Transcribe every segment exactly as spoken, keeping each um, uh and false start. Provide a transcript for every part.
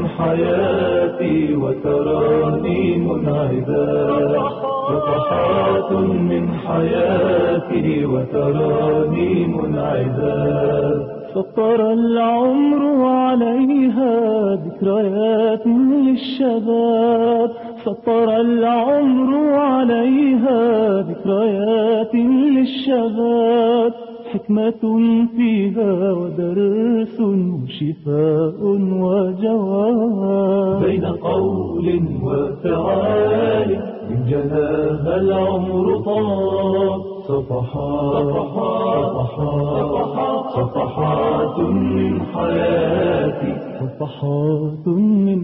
حياتي وتراني منعزا، صفحات من حياتي وتراني منعزا. سطر العمر عليها ذكريات للشباب، سطر العمر عليها ذكريات للشباب. حكمة فيها ودرس وشفاء وجواب، بين قول وفعال من جناها العمر طاب. صفحات صفحات صفحات من حياتي، صفحات من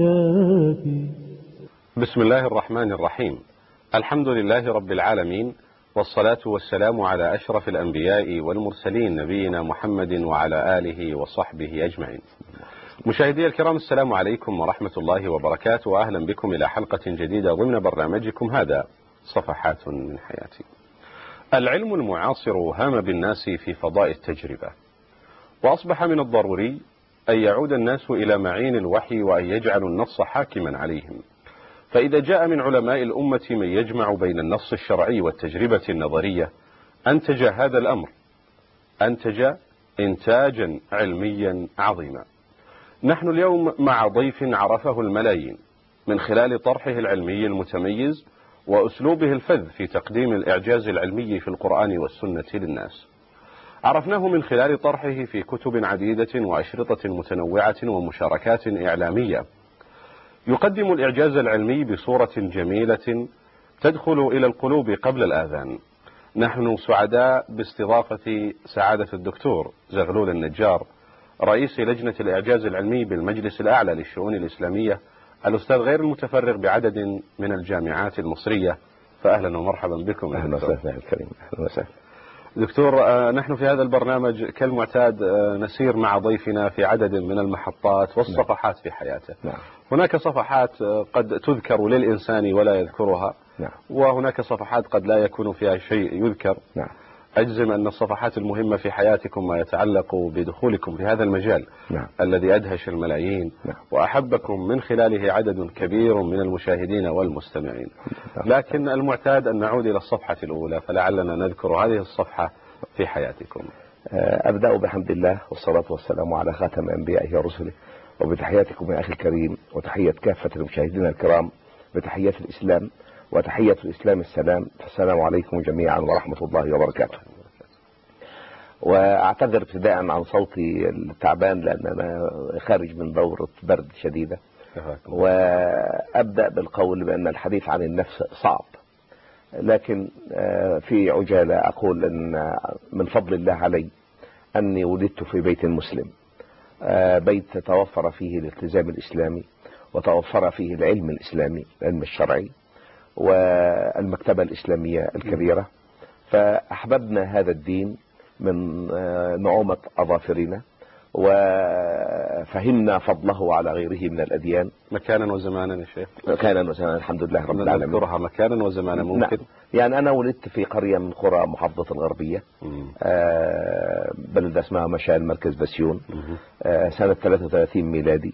حياتي. بسم الله الرحمن الرحيم. الحمد لله رب العالمين، والصلاة والسلام على أشرف الأنبياء والمرسلين نبينا محمد وعلى آله وصحبه أجمعين. مشاهدي الكرام، السلام عليكم ورحمة الله وبركاته، وأهلا بكم إلى حلقة جديدة ضمن برنامجكم هذا صفحات من حياتي. العلم المعاصر هام بالناس في فضاء التجربة، وأصبح من الضروري أن يعود الناس إلى معين الوحي وأن يجعلوا النص حاكما عليهم. فإذا جاء من علماء الأمة من يجمع بين النص الشرعي والتجربة النظرية أنتج هذا الأمر، أنتج إنتاجا علميا عظيما. نحن اليوم مع ضيف عرفه الملايين من خلال طرحه العلمي المتميز وأسلوبه الفذ في تقديم الإعجاز العلمي في القرآن والسنة للناس. عرفناه من خلال طرحه في كتب عديدة وأشرطة متنوعة ومشاركات إعلامية، يقدم الإعجاز العلمي بصورة جميلة تدخل إلى القلوب قبل الآذان. نحن سعداء باستضافة سعادة الدكتور زغلول النجار، رئيس لجنة الإعجاز العلمي بالمجلس الأعلى للشؤون الإسلامية، الأستاذ غير المتفرغ بعدد من الجامعات المصرية. فأهلا ومرحبا بكم. أهلا وسهلا الكريم. أهلا وسهلا دكتور. نحن في هذا البرنامج كالمعتاد نسير مع ضيفنا في عدد من المحطات والصفحات في حياته. نعم. هناك صفحات قد تذكر للإنسان ولا يذكرها، نعم. وهناك صفحات قد لا يكون فيها شيء يذكر. نعم. أجزم أن الصفحات المهمة في حياتكم ما يتعلق بدخولكم في هذا المجال، نعم. الذي أدهش الملايين، نعم. وأحبكم من خلاله عدد كبير من المشاهدين والمستمعين. لكن المعتاد أن نعود إلى الصفحة الأولى، فلعلنا نذكر هذه الصفحة في حياتكم. أبدأ بحمد الله والصلاة والسلام على خاتم أنبيائه ورسله، وبتحياتكم يا أخي الكريم، وتحية كافة المشاهدين الكرام بتحية الإسلام، وتحية الإسلام السلام. السلام عليكم جميعا ورحمة الله وبركاته. وأعتذر ابتداء عن صوتي التعبان لأن أنا خارج من دورة برد شديدة. وأبدأ بالقول بأن الحديث عن النفس صعب، لكن في عجالة أقول أن من فضل الله علي أني ولدت في بيت مسلم، بيت توفر فيه الالتزام الإسلامي، وتوفر فيه العلم الإسلامي، العلم الشرعي، والمكتبة الإسلامية الكبيرة. فأحببنا هذا الدين من نعومة أظافرنا، وفهمنا فضله على غيره من الأديان. مكانا وزمانا يا شيخ؟ مكانا وزمانا الحمد لله رب العالمين. نذكرها مكانا وزمانا ممكن؟ نعم. يعني أنا ولدت في قرية من قرى محافظة الغربية، آه بلدة اسمها مشال مركز بسيون، آه سنة ثلاثة وثلاثين ميلادي.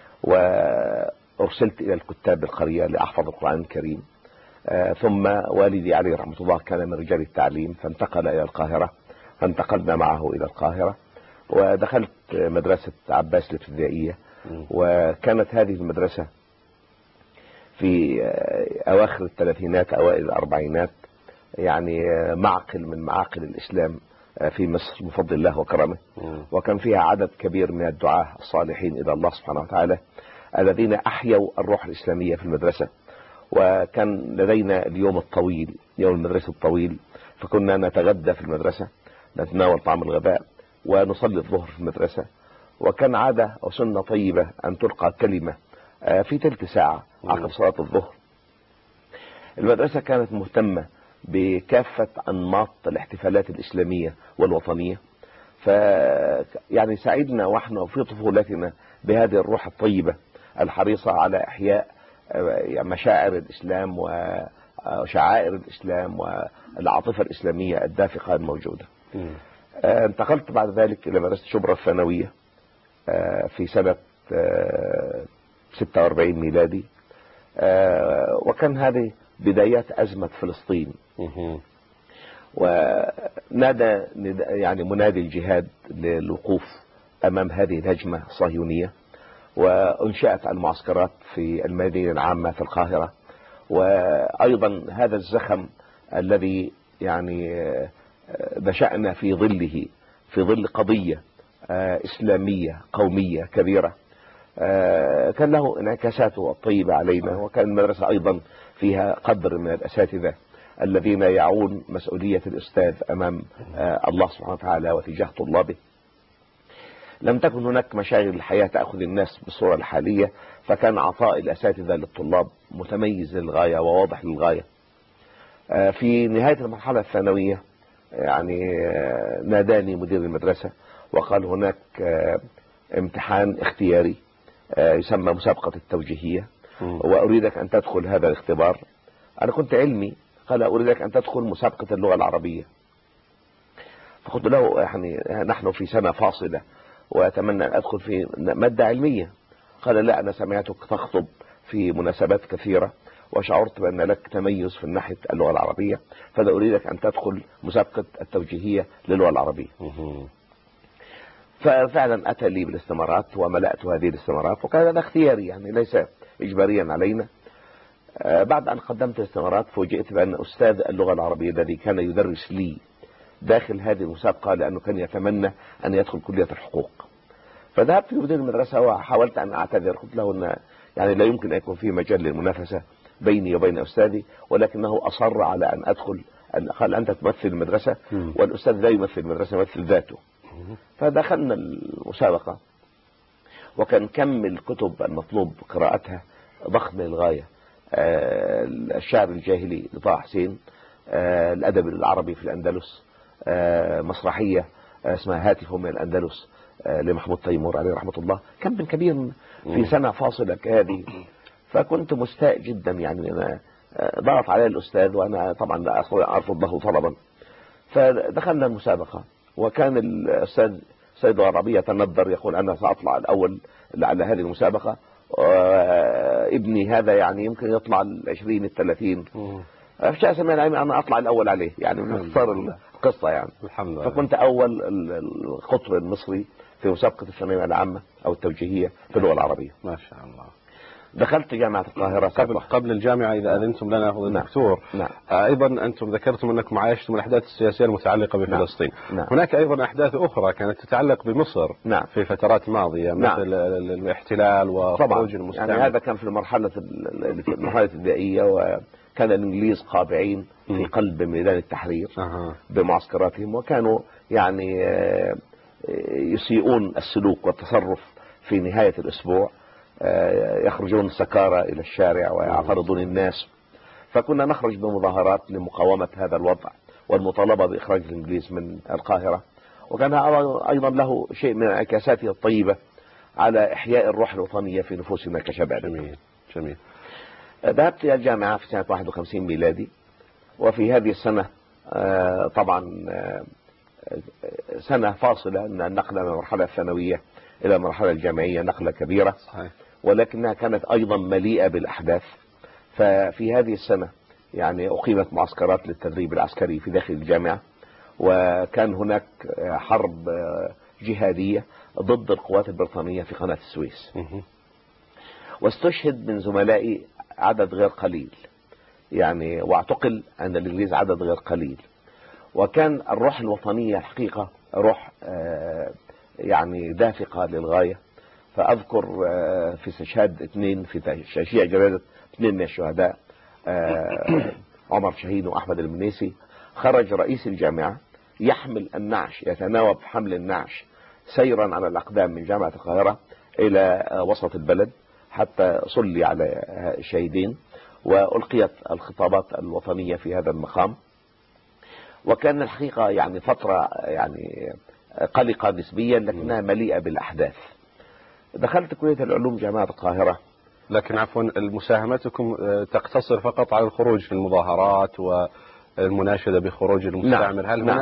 وأرسلت إلى الكتاب القرية لأحفظ القرآن الكريم. آه ثم والدي عليه رحمة الله كان من رجال التعليم، فانتقل إلى القاهرة، فانتقلنا معه إلى القاهرة، ودخلت مدرسة عباس الابتدائية. وكانت هذه المدرسة في أواخر الثلاثينات أوائل الأربعينات، يعني معقل من معاقل الإسلام في مصر بفضل الله وكرمه. وكان فيها عدد كبير من الدعاة الصالحين إلى الله سبحانه وتعالى الذين أحيوا الروح الإسلامية في المدرسة. وكان لدينا اليوم الطويل، يوم المدرسة الطويل، فكنا نتغدى في المدرسة، نتناول طعام الغداء، ونصلي الظهر في المدرسة. وكان عادة أو سنة طيبة أن تلقى كلمة في تلت ساعة عقب صلاة الظهر. المدرسة كانت مهتمة بكافة أنماط الاحتفالات الإسلامية والوطنية، ف يعني سعدنا ونحن في طفولتنا بهذه الروح الطيبة الحريصة على إحياء مشاعر الإسلام وشعائر الإسلام والعاطفة الإسلامية الدافقة الموجودة. انتقلت بعد ذلك إلى مدرسة شبرا الثانوية في سنة ستة وأربعين ميلادي. وكان هذه بدايات أزمة فلسطين. ونادى يعني منادي الجهاد للوقوف أمام هذه الهجمة الصهيونية، وأنشأت المعسكرات في المدينة العامة في القاهرة. وأيضا هذا الزخم الذي يعني نشأنا في ظله، في ظل قضية إسلامية قومية كبيرة، كان له انعكاساته الطيبة علينا. وكان المدرسة أيضا فيها قدر من الأساتذة الذين يعون مسؤولية الأستاذ أمام الله سبحانه وتعالى وتجاه طلابه. لم تكن هناك مشاغل الحياة تأخذ الناس بالصورة الحالية، فكان عطاء الأساتذة للطلاب متميز للغاية وواضح للغاية. في نهاية المرحلة الثانوية يعني ناداني مدير المدرسة وقال هناك امتحان اختياري يسمى مسابقة التوجيهية، وأريدك أن تدخل هذا الاختبار. أنا كنت علمي، قال أريدك أن تدخل مسابقة اللغة العربية. فقلت له يعني نحن في سنة فاصلة وأتمنى أن أدخل في مادة علمية. قال لا، أنا سمعتك تخطب في مناسبات كثيرة وشعرت بأن لك تميز في ناحية اللغة العربية، فلا أريدك أن تدخل مسابقة التوجيهية للغة العربية. ففعلا أتى لي بالاستمارات وملأت هذه الاستمارات، وكان هذا اختياري يعني ليس إجباريا علينا. بعد أن قدمت الاستمارات فوجئت بأن أستاذ اللغة العربية الذي كان يدرس لي داخل هذه المسابقة لأنه كان يتمنى أن يدخل كلية الحقوق. فذهبت لمدير المدرسة وحاولت أن أعتذر، قلت له أن يعني لا يمكن أن يكون في مجال للمنافسة بيني وبين أستاذي، ولكنه أصر على أن أدخل. قال أنت تمثل المدرسة والأستاذ لا يمثل المدرسة، يمثل ذاته. فدخلنا المسابقة، وكان كم الكتب المطلوب قراءتها ضخم للغاية. الشعر الجاهلي لطه حسين، الأدب العربي في الأندلس، مسرحية اسمها هاتف من الأندلس لمحمود تيمور عليه رحمة الله. كم من كبير في سنة فاصلة كهذه. فكنت مستاء جدا، يعني أنا ضغط علي الأستاذ وأنا طبعا لا أرفض له طلبا. فدخلنا المسابقة، وكان الأستاذ سيد العربية تندر يقول أنا سأطلع الأول على هذه المسابقة، ابني هذا يعني يمكن يطلع العشرين الثلاثين. فشاء سمع العلم أنا أطلع الأول عليه، يعني من اختصار القصة يعني. الحمد لله. فكنت أول القطر المصري في مسابقة الثانوية العامة أو التوجيهية في اللغة العربية. ما شاء الله. دخلت جامعة القاهرة قبل قبل الجامعة إذا أذنتم لنا فضيلة الدكتور. نعم. أيضا أنتم ذكرتم أنكم عايشتم الأحداث السياسية المتعلقة بفلسطين. نعم. هناك أيضا أحداث أخرى كانت تتعلق بمصر. نعم. في فترات ماضية مثل نعم. الاحتلال وخروج المستعمر. يعني هذا كان في المرحلة المرحلة الابتدائية، وكان الإنجليز قابعين في قلب ميدان التحرير أه. بمعسكراتهم، وكانوا يعني يسيئون السلوك والتصرف في نهاية الأسبوع، يخرجون سكارى إلى الشارع ويعترضون الناس. فكنا نخرج بمظاهرات لمقاومة هذا الوضع والمطالبة بإخراج الإنجليز من القاهرة. وكان أيضا له شيء من انعكاساته الطيبة على إحياء الروح الوطنية في نفوسنا كشباب. جميل جميل. ذهبت إلى الجامعة في سنة واحد وخمسين ميلادي، وفي هذه السنة طبعا سنة فاصلة، أن النقلة من المرحلة الثانوية إلى المرحلة الجامعية نقلة كبيرة. صحيح. ولكنها كانت أيضا مليئة بالأحداث. ففي هذه السنة يعني أقيمت معسكرات للتدريب العسكري في داخل الجامعة، وكان هناك حرب جهادية ضد القوات البريطانية في قناة السويس. واستشهد من زملائي عدد غير قليل يعني، واعتقل أن الإنجليز عدد غير قليل. وكان الروح الوطنية الحقيقة روح يعني دافقة للغاية. فأذكر في استشهاد اثنين في تشييع جنازة اثنين من الشهداء، عمر شاهين وأحمد المنيسي. خرج رئيس الجامعة يحمل النعش، يتناوب حمل النعش سيرا على الأقدام من جامعة القاهرة إلى وسط البلد حتى صلي على الشهيدين، وألقيت الخطابات الوطنية في هذا المقام. وكان الحقيقة يعني فترة يعني قلقة نسبيا، لكنها مليئة بالأحداث. دخلت كلية العلوم جامعة القاهرة. لكن عفوا مساهمتكم تقتصر فقط على الخروج في المظاهرات والمناشدة بخروج المستعمر. نعم. هل نعم. هناك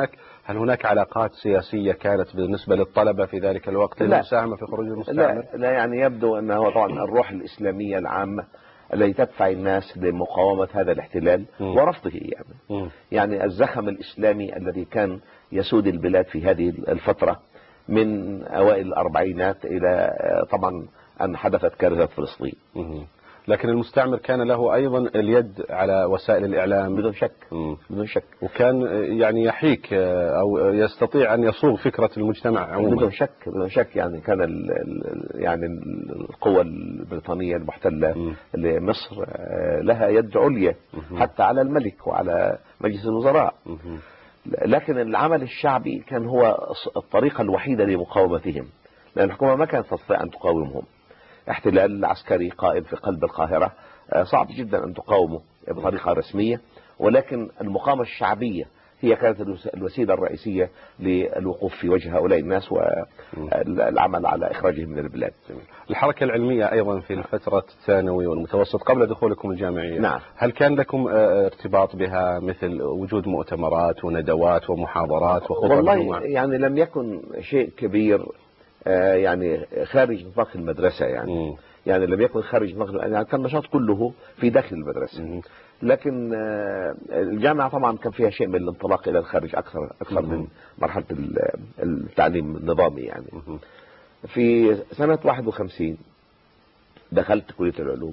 هل هناك علاقات سياسية كانت بالنسبة للطلبة في ذلك الوقت للمساهمة في خروج المستعمر؟ لا, لا يعني يبدو أنه طبعا الروح الإسلامية العامة التي تدفع الناس لمقاومة هذا الاحتلال م. ورفضه يعني م. يعني الزخم الإسلامي الذي كان يسود البلاد في هذه الفترة من أوائل الأربعينات إلى طبعا أن حدثت كارثة فلسطين. م. لكن المستعمر كان له أيضا اليد على وسائل الإعلام بدون شك م. بدون شك وكان يعني يحيك أو يستطيع أن يصوغ فكرة المجتمع عموما. بدون شك بدون شك يعني كان ال يعني القوى البريطانية المحتلة م. لمصر لها يد عليا م. حتى على الملك وعلى مجلس الوزراء م. لكن العمل الشعبي كان هو الطريقة الوحيدة لمقاومتهم، لأن الحكومة ما كانت تستطيع أن تقاومهم. احتلال عسكري قائم في قلب القاهرة صعب جدا أن تقاومه بطريقة رسمية، ولكن المقاومة الشعبية هي كانت الوسيلة الرئيسية للوقوف في وجه هؤلاء الناس والعمل على إخراجهم من البلاد. الحركة العلمية أيضا في الفترة الثانوي والمتوسط قبل دخولكم الجامعية، نعم. هل كان لكم ارتباط بها مثل وجود مؤتمرات وندوات ومحاضرات وخطب؟ والله يعني لم يكن شيء كبير يعني خارج نطاق المدرسة يعني م. يعني لم يكن خارج نطاق يعني كان النشاط كله في داخل المدرسة م. لكن الجامعة طبعا كان فيها شيء من الانطلاق إلى الخارج أكثر أكثر م. من مرحلة التعليم النظامي يعني م. في سنة واحد وخمسين دخلت كلية العلوم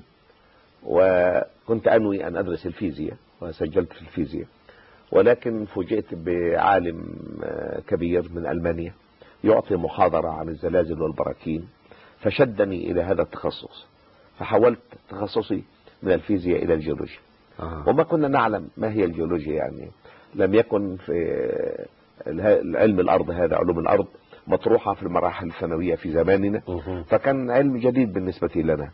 وكنت أنوي أن أدرس الفيزياء وسجلت في الفيزياء، ولكن فوجئت بعالم كبير من ألمانيا يعطي محاضرة عن الزلازل والبراكين فشدني إلى هذا التخصص، فحولت تخصصي من الفيزياء إلى الجيولوجيا. آه. وما كنا نعلم ما هي الجيولوجيا، يعني لم يكن في علم الأرض هذا علوم الأرض مطروحة في المراحل الثانوية في زماننا، آه. فكان علم جديد بالنسبة لنا،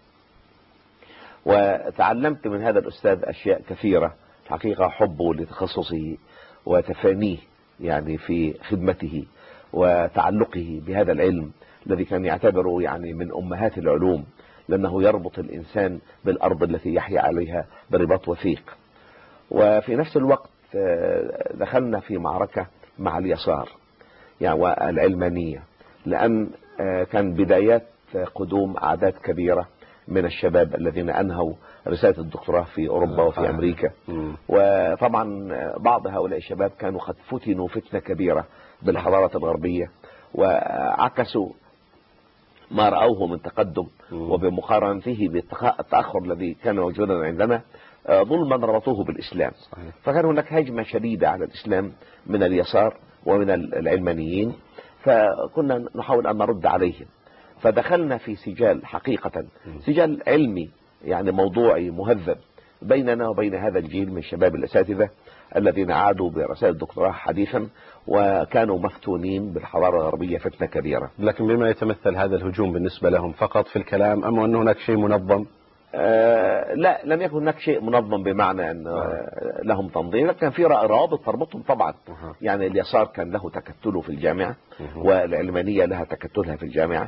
وتعلمت من هذا الأستاذ أشياء كثيرة حقيقة، حبه لتخصصه وتفانيه يعني في خدمته وتعلقه بهذا العلم الذي كان يعتبره يعني من أمهات العلوم، لأنه يربط الإنسان بالأرض التي يحيا عليها برباط وثيق. وفي نفس الوقت دخلنا في معركة مع اليسار يعني والعلمانية، لأن كان بدايات قدوم أعداد كبيرة من الشباب الذين أنهوا رسالة الدكتوراه في أوروبا وفي أمريكا، وطبعا بعض هؤلاء الشباب كانوا قد فتنوا فتنة كبيرة بالحضارة الغربية وعكسوا ما رأوه من تقدم، وبمقارنته بالتأخر الذي كان موجودا عندنا ظلما ربطوه بالإسلام. فكان هناك هجمة شديدة على الإسلام من اليسار ومن العلمانيين، فكنا نحاول أن نرد عليهم، فدخلنا في سجال حقيقة سجال علمي يعني موضوعي مهذب بيننا وبين هذا الجيل من شباب الأساتذة الذين عادوا برسائل الدكتوراه حديثا وكانوا مفتونين بالحضارة الغربية فتنة كبيرة. لكن بما يتمثل هذا الهجوم بالنسبة لهم فقط في الكلام أم أن هناك شيء منظم؟ آه لا، لم يكن هناك شيء منظم بمعنى أن آه لهم تنظيم، لكن في روابط تربطهم طبعا. آه. يعني اليسار كان له تكتله في الجامعة، آه. والعلمانية لها تكتلها في الجامعة،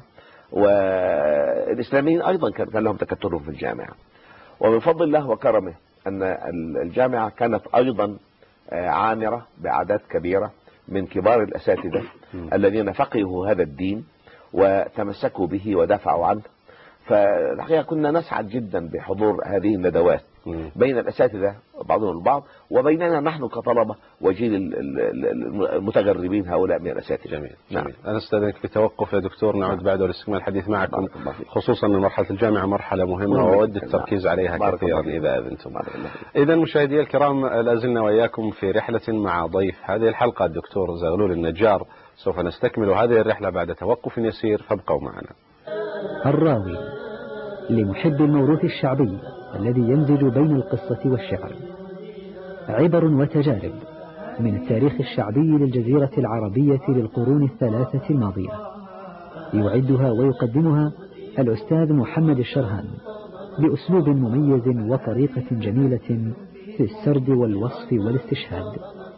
والإسلاميين أيضا كان لهم تكتلهم في الجامعة. ومن فضل الله وكرمه أن الجامعة كانت أيضا عامرة بأعداد كبيرة من كبار الأساتذة الذين فقهوا هذا الدين وتمسكوا به ودافعوا عنه. فالحقيقة كنا نسعد جدا بحضور هذه الندوات بين الأساتذة بعضهم البعض وبيننا نحن كطلبة وجيل المتغربين هؤلاء من الأساتذة. جميل. نعم. جميل. أنا أستاذنك في توقف يا دكتور، نعود نعم. بعد لاستكمال الحديث معكم، خصوصا أن مرحلة الجامعة مرحلة مهمة وأود التركيز عليها كثيرا إذا أذنتم. إذا مشاهدي الكرام، لازلنا وإياكم في رحلة مع ضيف هذه الحلقة الدكتور زغلول النجار. سوف نستكمل هذه الرحلة بعد توقف يسير، فابقوا معنا. الراوي لمحب الموروث الشعبي الذي يمزج بين القصة والشعر، عبر وتجارب من التاريخ الشعبي للجزيرة العربية للقرون الثلاثة الماضية، يعدها ويقدمها الأستاذ محمد الشرهان بأسلوب مميز وطريقة جميلة في السرد والوصف والاستشهاد.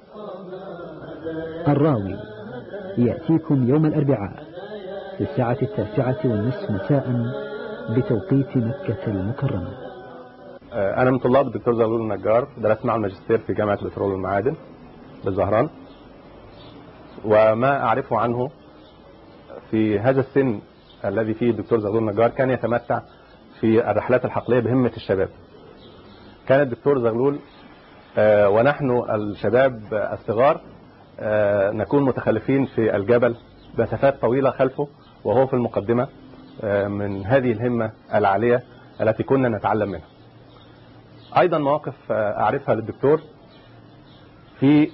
الراوي يأتيكم يوم الأربعاء في الساعة التاسعة والنصف مساء بتوقيت مكة المكرمة. أنا من طلاب الدكتور زغلول النجار، درست مع الماجستير في جامعة البترول والمعادن بالزهران. وما أعرفه عنه في هذا السن الذي فيه الدكتور زغلول النجار كان يتمتع في الرحلات الحقلية بهمة الشباب. كان الدكتور زغلول ونحن الشباب الصغار نكون متخلفين في الجبل مسافات طويلة خلفه وهو في المقدمة من هذه الهمة العالية التي كنا نتعلم منها. أيضا مواقف أعرفها للدكتور في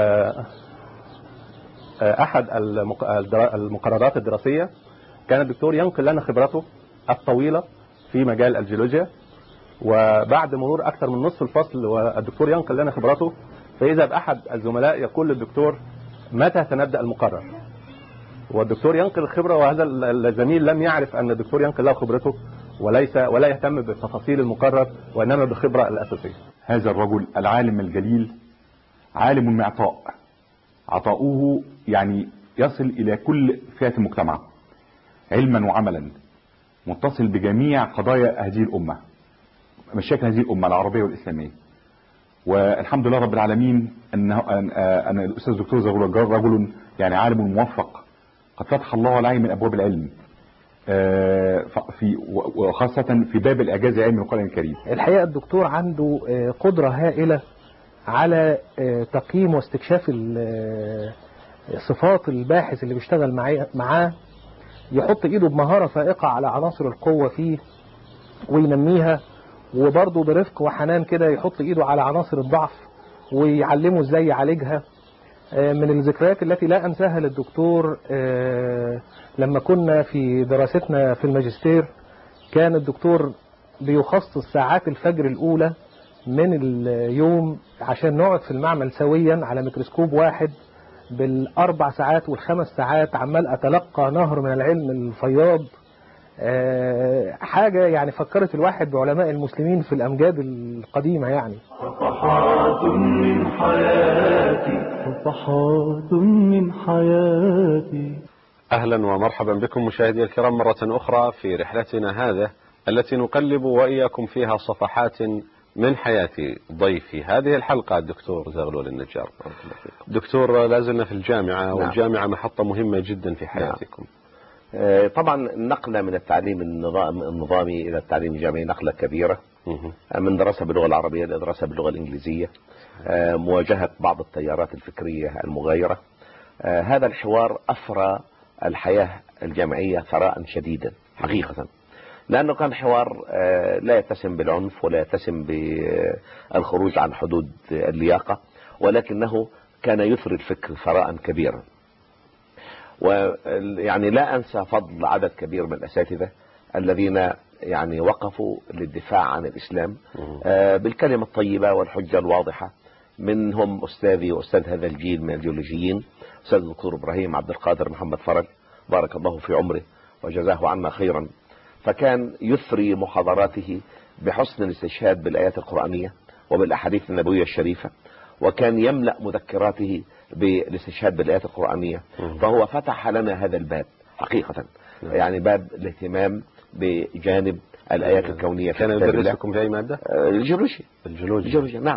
أحد المقررات الدراسية. كان الدكتور ينقل لنا خبرته الطويلة في مجال الجيولوجيا، وبعد مرور أكثر من نصف الفصل والدكتور ينقل لنا خبرته، فإذا بأحد الزملاء يقول للدكتور متى سنبدأ المقرر؟ والدكتور ينقل الخبرة وهذا الزميل لم يعرف أن الدكتور ينقل له خبرته وليس ولا يهتم بتفاصيل المقرر وإنما بالخبرة الأساسية. هذا الرجل العالم الجليل عالم معطاء، عطاؤه يعني يصل إلى كل فئات المجتمع علما وعملا، متصل بجميع قضايا هذه الأمة، مشاكل هذه الأمة العربية والإسلامية. والحمد لله رب العالمين أن أن الأستاذ الدكتور زغلول النجار رجل يعني عالم موفق، قد فتح الله عليه من أبواب العلم في وخاصة في باب الإعجاز العلمي القرآن الكريم. الحقيقة الدكتور عنده قدرة هائلة على تقييم واستكشاف صفات الباحث اللي بيشتغل معاه، يحط ايده بمهارة فائقة على عناصر القوة فيه وينميها، وبرضه برفق وحنان كده يحط ايده على عناصر الضعف ويعلمه ازاي يعالجها. من الذكريات التي لا انساها للدكتور لما كنا في دراستنا في الماجستير، كان الدكتور بيخصص ساعات الفجر الاولى من اليوم عشان نقعد في المعمل سويا على ميكروسكوب واحد بالاربع ساعات والخمس ساعات، عمال اتلقى نهر من العلم الفياض. أه حاجة يعني فكرت الواحد بعلماء المسلمين في الأمجاد القديمة. يعني صفحات من حياتي، صفحات من حياتي. أهلا ومرحبا بكم مشاهدي الكرام مرة أخرى في رحلتنا هذه التي نقلب وإياكم فيها صفحات من حياة ضيفي هذه الحلقة الدكتور زغلول النجار. دكتور، لازلنا في الجامعة. نعم. والجامعة محطة مهمة جدا في حياتكم. نعم. طبعا النقلة من التعليم النظامي إلى التعليم الجامعي نقلة كبيرة، من دراسة باللغة العربية إلى دراسة باللغة الإنجليزية، مواجهة بعض التيارات الفكرية المغايرة. هذا الحوار أثرى الحياة الجامعية ثراء شديدا حقيقة، لأنه كان حوار لا يتسم بالعنف ولا يتسم بالخروج عن حدود اللياقة، ولكنه كان يثري الفكر ثراء كبيرا. ويعني لا أنسى فضل عدد كبير من الأساتذة الذين يعني وقفوا للدفاع عن الإسلام بالكلمة الطيبة والحجة الواضحة. منهم أستاذي وأستاذ هذا الجيل من الجيولوجيين أستاذ الدكتور إبراهيم عبد القادر محمد فرج، بارك الله في عمره وجزاه عنا خيرا. فكان يثري محاضراته بحسن الاستشهاد بالآيات القرآنية وبالأحاديث النبوية الشريفة، وكان يملأ مذكراته بالاستشهاد بالآيات القرآنية. فهو فتح لنا هذا الباب حقيقة، يعني باب الاهتمام بجانب الآيات الكونية. كان يدرسكم في أي مادة؟ الجيولوجيا. الجيولوجيا نعم.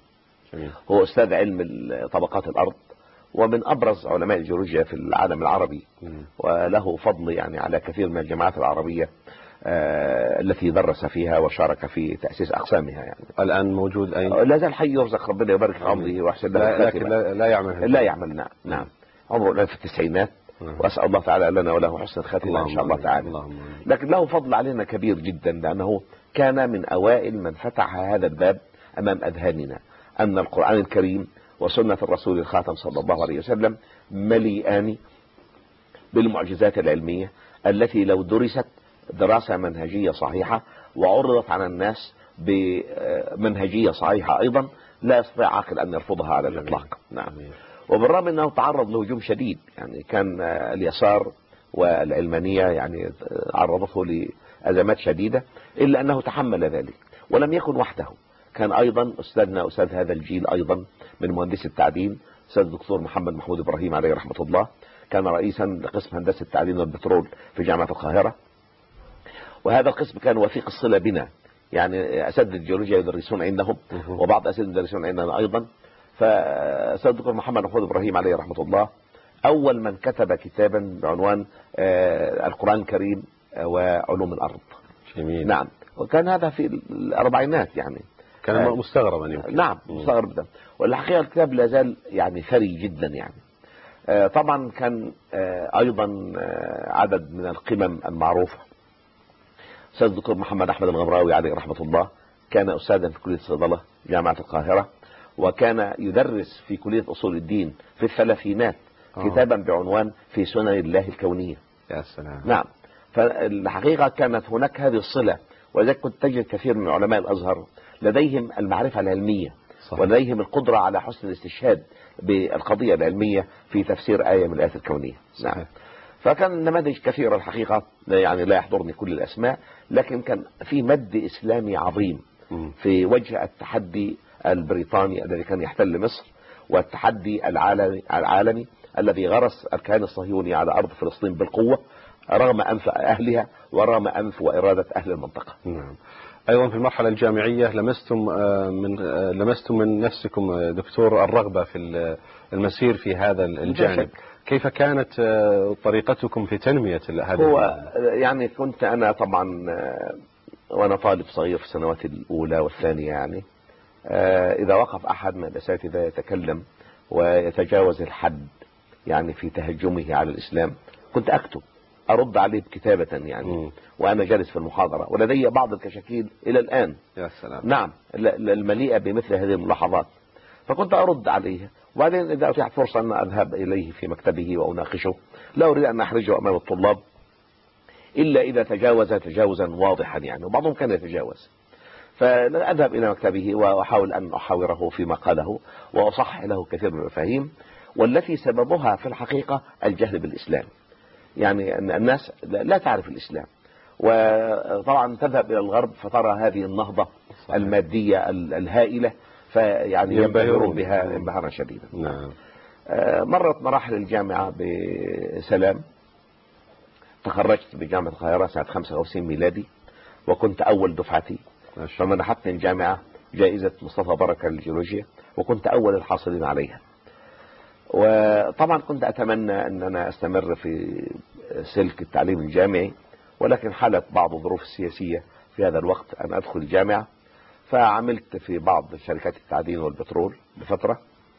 هو أستاذ علم طبقات الأرض ومن أبرز علماء الجيولوجيا في العالم العربي، وله فضل يعني على كثير من الجامعات العربية آه التي درس فيها وشارك في تأسيس أقسامها. يعني الآن موجود أين؟ لا زال حي يرزق، ربنا يبارك في عمره ويحسن له. لكن لا, لا يعمل لا يعمل نعم نعم عمره الآن في التسعينات، وأسأل الله تعالى لنا وله حسن الخاتمة إن شاء الله تعالى. الله لكن له فضل علينا كبير جدا، لأنه كان من أوائل من فتح هذا الباب أمام أذهاننا، أن القرآن الكريم وسنة الرسول الخاتم صلى الله عليه وسلم مليئان بالمعجزات العلمية التي لو درست دراسة منهجية صحيحة وعرضت على الناس بمنهجية صحيحة أيضا لا يستطيع عاقل أن يرفضها على الإطلاق. نعم. وبالرغم أنه تعرض لهجوم شديد، يعني كان اليسار والعلمانية يعني عرضته لأزمات شديدة، إلا أنه تحمل ذلك ولم يكن وحده. كان أيضا أستاذنا أستاذ هذا الجيل أيضا من مهندس التعدين أستاذ الدكتور محمد محمود إبراهيم عليه رحمة الله، كان رئيسا لقسم هندسة التعدين والبترول في جامعة القاهرة، وهذا القسم كان وثيق الصلة بنا، يعني أساتذة الجيولوجيا يدرسون عندهم وبعض أساتذة يدرسون عندنا أيضا. فأستاذ الدكتور محمد محمود إبراهيم عليه رحمة الله أول من كتب كتابا بعنوان آه القرآن الكريم وعلوم الأرض. جميل. نعم، وكان هذا في الأربعينات يعني. كان آه مستغربا يمكن. نعم مستغرب ده. والحقيقة الكتاب لا زال يعني ثري جدا يعني. آه طبعا كان آه أيضا آه عدد من القمم المعروفة. أستاذ الدكتور محمد أحمد الغمراوي عليه رحمة الله كان أستاذا في كلية الصيدلة جامعة القاهرة، وكان يدرس في كلية أصول الدين في الثلاثينات أوه. كتابا بعنوان في سنن الله الكونية. يا سلام. نعم. فالحقيقة كانت هناك هذه الصلة، ولذلك كنت تجد كثير من علماء الأزهر لديهم المعرفة العلمية صحيح. ولديهم القدرة على حسن الاستشهاد بالقضية العلمية في تفسير آية من الآيات الكونية. صحيح. نعم. فكان نماذج كثيرة الحقيقة، يعني لا يحضرني كل الأسماء، لكن كان في مد إسلامي عظيم في وجه التحدي البريطاني الذي كان يحتل مصر، والتحدي العالمي, العالمي الذي غرس الكيان الصهيوني على أرض فلسطين بالقوة رغم أنف أهلها ورغم أنف وإرادة أهل المنطقة. نعم. أيضا في المرحلة الجامعية لمستم من لمستم من نفسكم دكتور الرغبة في المسير في هذا الجانب. كيف كانت طريقتكم في تنمية هذا؟ هو يعني كنت أنا طبعا وأنا طالب صغير في السنوات الأولى والثانية يعني إذا وقف أحد من الأساتذة يتكلم ويتجاوز الحد يعني في تهجمه على الإسلام كنت أكتب أرد عليه بكتابة يعني م. وأنا جالس في المحاضرة، ولدي بعض الكشاكيل إلى الآن. يا سلام. نعم المليئة بمثل هذه الملاحظات، فكنت أرد عليها، وبعدين إذا أتيحت فرصة أن أذهب إليه في مكتبه وأناقشه لا أريد أن أحرجه أمام الطلاب إلا إذا تجاوز تجاوزا واضحا يعني، وبعضهم كان يتجاوز، فأذهب إلى مكتبه وأحاول أن أحاوره فيما قاله وأصحح له كثير من المفاهيم، والتي سببها في الحقيقة الجهل بالإسلام. يعني أن الناس لا تعرف الإسلام، وطبعا تذهب إلى الغرب فترى هذه النهضة صحيح. المادية الهائلة، فيعني ينبهرون بها انبهارا شديدا. نعم. مرت مراحل الجامعة بسلام، تخرجت بجامعة القاهرة سنة خمسة وخمسين ميلادي، وكنت أول دفعتي، فمنحتني الجامعة جائزة مصطفى بركة للجيولوجيا، وكنت أول الحاصلين عليها. وطبعا كنت أتمنى أن أنا أستمر في سلك التعليم الجامعي، ولكن حالت بعض الظروف السياسية في هذا الوقت أن أدخل الجامعة، فعملت في بعض شركات التعدين والبترول لفترة،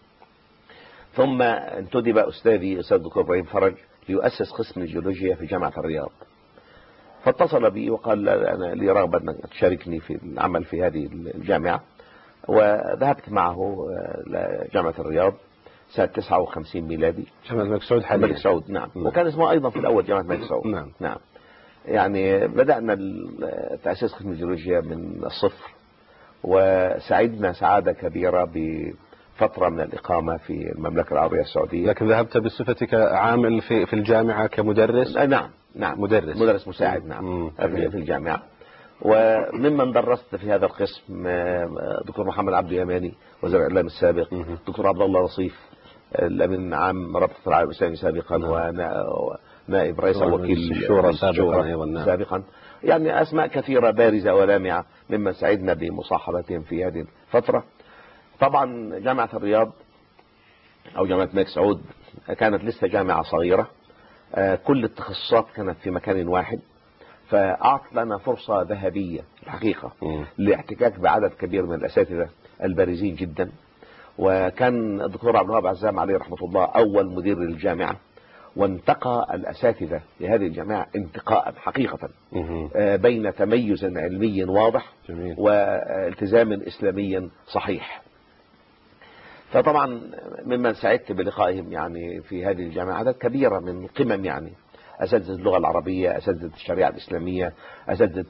ثم انتدب أستاذي أستاذ الدكتور إبراهيم فرج ليؤسس قسم الجيولوجيا في جامعة الرياض، فاتصل بي وقال أنا لي رغبة أن تشاركني في العمل في هذه الجامعة، وذهبت معه لجامعة الرياض سنة تسعة وخمسين ميلادي. جامعة الملك سعود حاليا. الملك سعود نعم. نعم، وكان اسمه أيضا في الأول جامعة الملك سعود. نعم. نعم. يعني بدأنا تأسيس قسم الجيولوجيا من الصفر، وسعدنا سعادة كبيرة بفترة من الإقامة في المملكة العربية السعودية. لكن ذهبت بصفتك عامل في في الجامعة كمدرس؟ نعم نعم مدرس مدرس مساعد. نعم في الجامعة. وممن درست في هذا القسم دكتور محمد عبد اليماني وزير الإعلام السابق، دكتور عبد الله رصيف الأمين عام رابطة العالم الإسلامي سابقا، ونائب رئيس وكيل الشورى سابقا أيضا سابقا، يعني أسماء كثيرة بارزة ولامعة ممن سعدنا بمصاحبتهم في هذه الفترة. طبعا جامعة الرياض أو جامعة الملك سعود كانت لسه جامعة صغيرة، كل التخصصات كانت في مكان واحد، فأعطت لنا فرصة ذهبية الحقيقة لاحتكاك بعدد كبير من الأساتذة البارزين جدا. وكان الدكتور عبد الوهاب عزام عليه رحمة الله أول مدير للجامعة، وانتقى الأساتذة لهذه الجامعة انتقاء حقيقة بين تميز علمي واضح جميل. والتزام إسلامي صحيح. فطبعا ممن سعدت بلقائهم يعني في هذه الجامعة عدد كبيرة من القمم، يعني أساتذة اللغة العربية، أساتذة الشريعة الإسلامية، أساتذة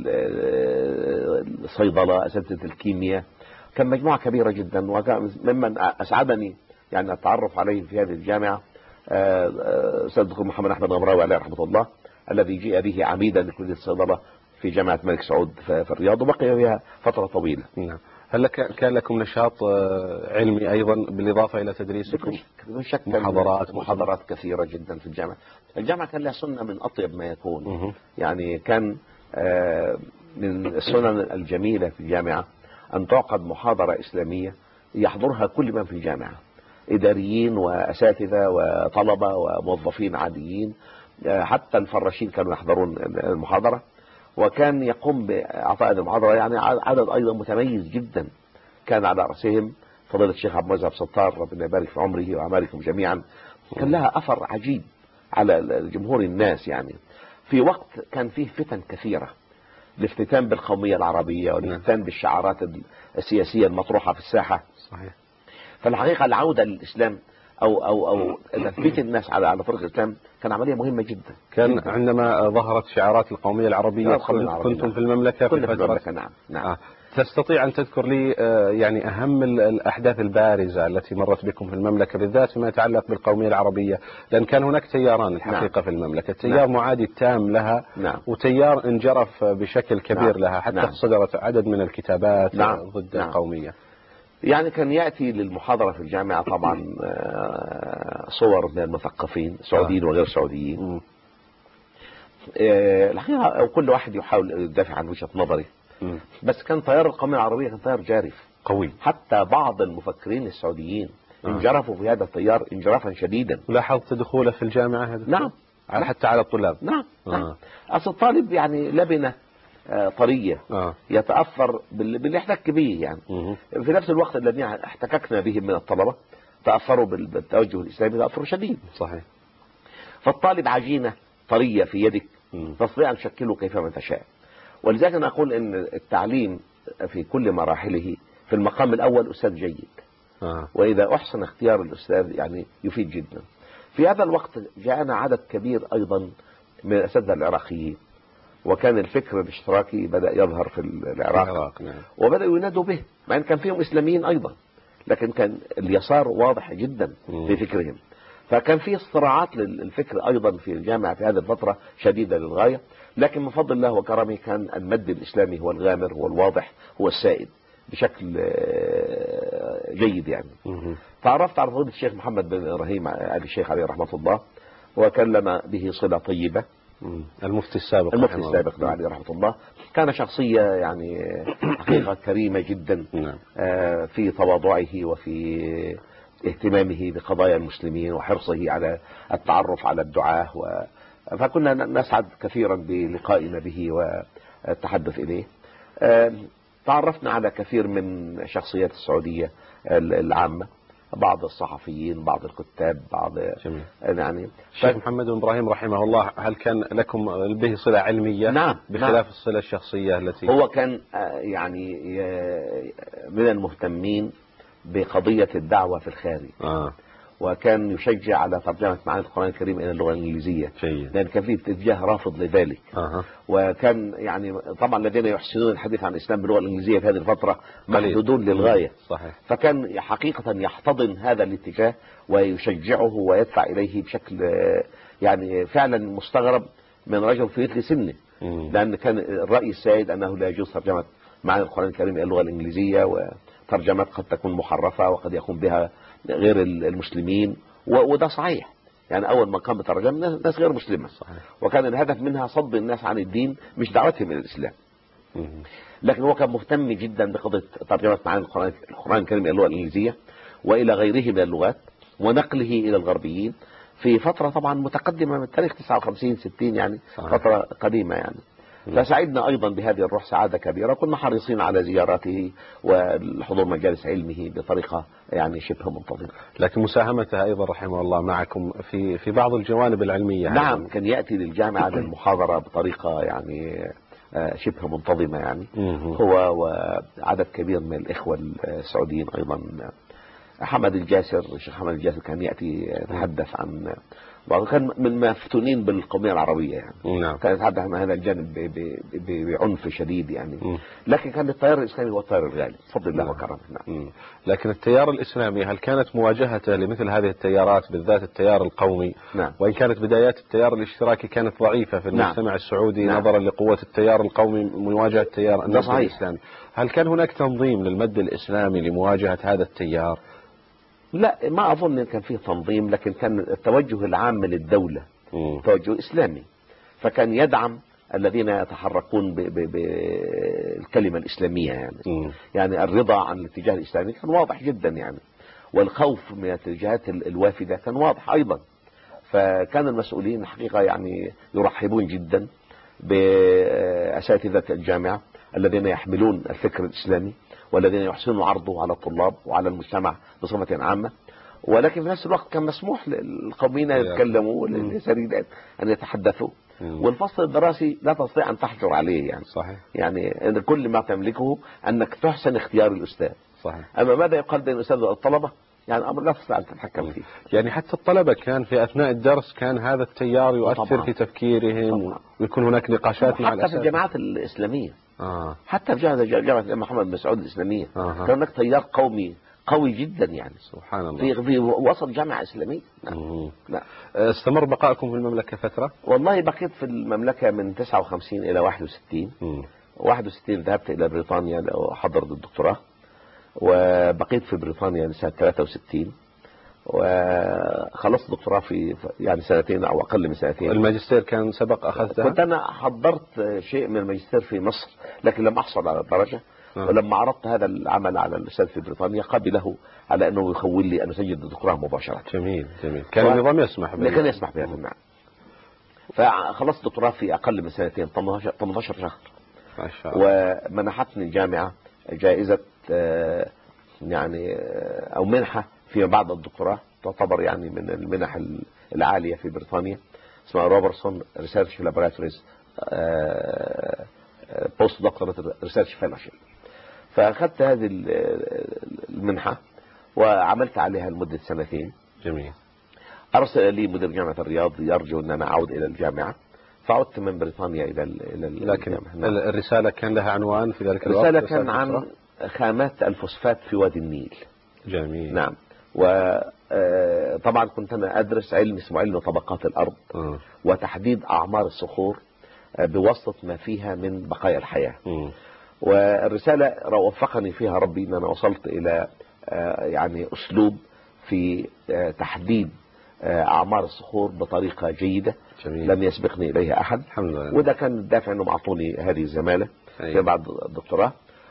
الصيدلة، أساتذة الكيمياء، كان مجموعة كبيرة جدا. وكان ممن أسعدني يعني التعرف عليه في هذه الجامعة أستاذ الدكتور محمد أحمد الغمراوي عليه رحمة الله، الذي جاء به عميدا لكلية الصيدلة في جامعة الملك سعود في الرياض، وبقي فيها فترة طويلة. نعم. هل كان لكم نشاط علمي أيضا بالإضافة إلى تدريسكم؟ بدون شك محاضرات محاضرات كثيرة جدا في الجامعة. الجامعة كان لها سنة من أطيب ما يكون. مه. يعني كان من السنن الجميلة في الجامعة أن تعقد محاضرة إسلامية يحضرها كل من في الجامعة، إداريين وأساتذة وطلبة وموظفين عاديين، حتى الفراشين كانوا يحضرون المحاضرة، وكان يقوم بإعطاء المحاضرة يعني عدد أيضا متميز جدا، كان على رأسهم فضيلة الشيخ عبد الموزع ستار ربنا يبارك في عمره وأعمالكم جميعا. كان لها أثر عجيب على جمهور الناس يعني، في وقت كان فيه فتن كثيرة، الافتتان بالقومية العربية والافتتان بالشعارات السياسية المطروحة في الساحة. صحيح. فالحقيقة العودة للإسلام أو أو أو تثبيت الناس على على طريق الإسلام كان عملية مهمة جدا. كان جداً. عندما ظهرت شعارات القومية العربية كنتم في المملكة كنا في المملكة. نعم نعم. آه. تستطيع أن تذكر لي يعني أهم الأحداث البارزة التي مرت بكم في المملكة بالذات فيما يتعلق بالقومية العربية؟ لأن كان هناك تياران الحقيقة. نعم. في المملكة، تيار نعم. معادي تام لها. نعم. وتيار انجرف بشكل كبير. نعم. لها حتى نعم. صدرت عدد من الكتابات. نعم. ضد نعم. القومية. يعني كان يأتي للمحاضرة في الجامعة طبعا صور من المثقفين سعوديين آه. وغير سعوديين. الحقيقة كل واحد يحاول يدافع عن وجهة نظره، بس كان تيار القومية العربية كان تيار جارف قوي، حتى بعض المفكرين السعوديين آه. انجرفوا في هذا التيار انجرافا شديدا. لاحظت دخوله في الجامعة هذا؟ نعم. على حتى على الطلاب. نعم. آه. نعم. أصل الطالب يعني لبنة طرية آه. يتأثر باللي احتك به يعني. مه. في نفس الوقت الذين احتككنا بهم من الطلبة تأثروا بالتوجه الإسلامي تأثر شديد. صحيح. فالطالب عجينة طرية في يدك تستطيع أن تشكله كيفما تشاء. ولذلك أنا أقول أن التعليم في كل مراحله في المقام الأول أستاذ جيد. آه. وإذا أحسن اختيار الأستاذ يعني يفيد جدا. في هذا الوقت جاءنا عدد كبير أيضا من الأساتذة العراقيين، وكان الفكر الاشتراكي بدأ يظهر في العراق. العراق. نعم. وبدأوا ينادوا به، مع أن كان فيهم إسلاميين أيضا، لكن كان اليسار واضح جدا في فكرهم. فكان في صراعات للفكر أيضا في الجامعة في هذه الفترة شديدة للغاية، لكن من فضل الله وكرمه كان المد الإسلامي هو الغامر، هو الواضح، هو السائد بشكل جيد يعني. تعرفت على فضيلة الشيخ محمد بن إبراهيم آل الشيخ عليه رحمة الله، وكلم به صلة طيبة. المفتي السابق المفتي السابق عليه رحمة الله كان شخصية يعني حقيقة كريمة جدا في تواضعه وفي اهتمامه بقضايا المسلمين وحرصه على التعرف على الدعاة و... فكنا نسعد كثيرا بلقائنا به والتحدث إليه. تعرفنا على كثير من شخصيات السعودية العامة، بعض الصحفيين، بعض الكتاب، بعض جميل. يعني الشيخ محمد بن إبراهيم رحمه الله، هل كان لكم به صلة علمية؟ نعم. بخلاف نعم. الصلة الشخصية التي هو كان يعني من المهتمين بقضية الدعوة في الخارج. آه. وكان يشجع على ترجمة معاني القرآن الكريم إلى اللغة الإنجليزية، جيد. لأن كان فيه اتجاه رافض لذلك. آه. وكان يعني طبعا الذين يحسنون الحديث عن الإسلام باللغة الإنجليزية في هذه الفترة محدودون للغاية. صحيح. فكان حقيقة يحتضن هذا الاتجاه ويشجعه ويدفع إليه بشكل يعني فعلا مستغرب من رجل في مثل سنه. مم. لأن كان الرأي السائد أنه لا يجوز ترجمة معاني القرآن الكريم إلى اللغة الإنجليزية، وترجمات قد تكون محرفة وقد يقوم بها غير المسلمين، وده صحيح. يعني أول ما قام بترجمة ناس غير مسلمة. صحيح. وكان الهدف منها صد الناس عن الدين مش دعوتهم إلى الإسلام. مم. لكن هو كان مهتم جدا بقضية ترجمة معاني القرآن الكريم إلى اللغة الإنجليزية وإلى غيره من اللغات ونقله إلى الغربيين في فترة طبعا متقدمة من تاريخ تسعة وخمسين ستين يعني. صحيح. فترة قديمة يعني. فسعدنا أيضا بهذه الروح سعادة كبيرة، كنا حريصين على زياراته والحضور مجالس علمه بطريقة يعني شبه منتظمة. لكن مساهمته أيضا رحمه الله معكم في في بعض الجوانب العلمية. نعم أيضا. كان يأتي للجامعة للمحاضرة بطريقة يعني شبه منتظمة يعني. هو وعدد كبير من الإخوة السعوديين أيضا. حمد الجاسر، الشيخ حمد الجاسر كان يأتي يتحدث عن، وكان من مفتونين بالقومية العربية يعني. نعم. كان يتحدث عن هذا الجانب بعنف شديد يعني. م. لكن كان التيار الإسلامي هو التيار الغالب بفضل الله وكرمه. نعم. لكن التيار الإسلامي هل كانت مواجهته لمثل هذه التيارات بالذات التيار القومي؟ نعم. وإن كانت بدايات التيار الاشتراكي كانت ضعيفة في المجتمع نعم. السعودي نعم. نظرا لقوة التيار القومي مواجهة التيار الإسلامي، هل كان هناك تنظيم للمد الإسلامي لمواجهة هذا التيار؟ لا، ما أظن كان فيه تنظيم، لكن كان التوجه العام للدولة م. توجه إسلامي، فكان يدعم الذين يتحركون بالكلمة الإسلامية يعني. م. يعني الرضا عن الاتجاه الإسلامي كان واضح جدا يعني. والخوف من الاتجاهات الوافدة كان واضح أيضا. فكان المسؤولين الحقيقة يعني يرحبون جدا بأساتذة الجامعة الذين يحملون الفكر الإسلامي والذين يحسنون عرضه على الطلاب وعلى المجتمع بصفة عامة. ولكن في نفس الوقت كان مسموح للقوميين أن يتكلموا ولليساريين أن يتحدثوا، والفصل الدراسي لا تستطيع أن تحجر عليه يعني. صحيح. يعني أن كل ما تملكه أنك تحسن اختيار الأستاذ. صحيح. أما ماذا يقال بين الأستاذ والطلبة يعني أمر لا تستطيع أن تتحكم فيه. يعني حتى الطلبة كان في أثناء الدرس كان هذا التيار يؤثر طبعا. في تفكيرهم طبعا. ويكون هناك نقاشات مع الأساتذة. حتى في الجامعات الإسلامية آه. حتى في جامعة محمد بن سعود الإسلامية آه. كان هناك تيار قومي قوي جدا يعني. سبحان الله. في, في وسط جامعة إسلامية. نعم. لا. استمر بقائكم في المملكة فترة؟ والله بقيت في المملكة من تسعة وخمسين إلى واحد وستين. مم. واحد وستين ذهبت إلى بريطانيا وحضرت الدكتوراه، وبقيت في بريطانيا لسنة ثلاثة وستين، وخلصت دكتوراه في يعني سنتين أو أقل من سنتين. الماجستير كان سبق أخذتها؟ كنت أنا حضرت شيء من الماجستير في مصر لكن لم أحصل على الدرجة. آه. ولما عرضت هذا العمل على الأستاذ في بريطانيا قبله على أنه يخول لي أن أسجل الدكتوراه مباشرة. جميل جميل. كان النظام يسمح بهذا؟ كان يسمح بهذا نعم. فخلصت الدكتوراه في أقل من سنتين، ثمانية عشر شهر. ما شاء الله. ومنحتني الجامعة جائزة يعني أو منحة في بعد الدكتوراه تعتبر يعني من المنح العالية في بريطانيا، اسمها روبرتسون ريسيرش لابوراتوريز بوست دكتوراه ريسيرش فيلوشيب. فأخذت هذه المنحة وعملت عليها لمدة سنتين. جميل. أرسل لي مدير جامعة الرياض يرجو أن أنا أعود إلى الجامعة، فعدت من بريطانيا إلى إلى لكن الجامعة. الرسالة كان لها عنوان في ذلك الوقت؟ الرسالة كان عن خامات الفوسفات في وادي النيل. جميل. نعم. وطبعا كنت أنا أدرس علم اسمه علم طبقات الأرض م. وتحديد أعمار الصخور بواسطة ما فيها من بقايا الحياة. م. والرسالة وفقني فيها ربي أن أنا وصلت إلى يعني أسلوب في تحديد أعمار الصخور بطريقة جيدة. جميل. لم يسبقني إليها أحد. الحمد لله. وده كان الدافع أنهم أعطوني هذه الزمالة في بعد الدكتوراه.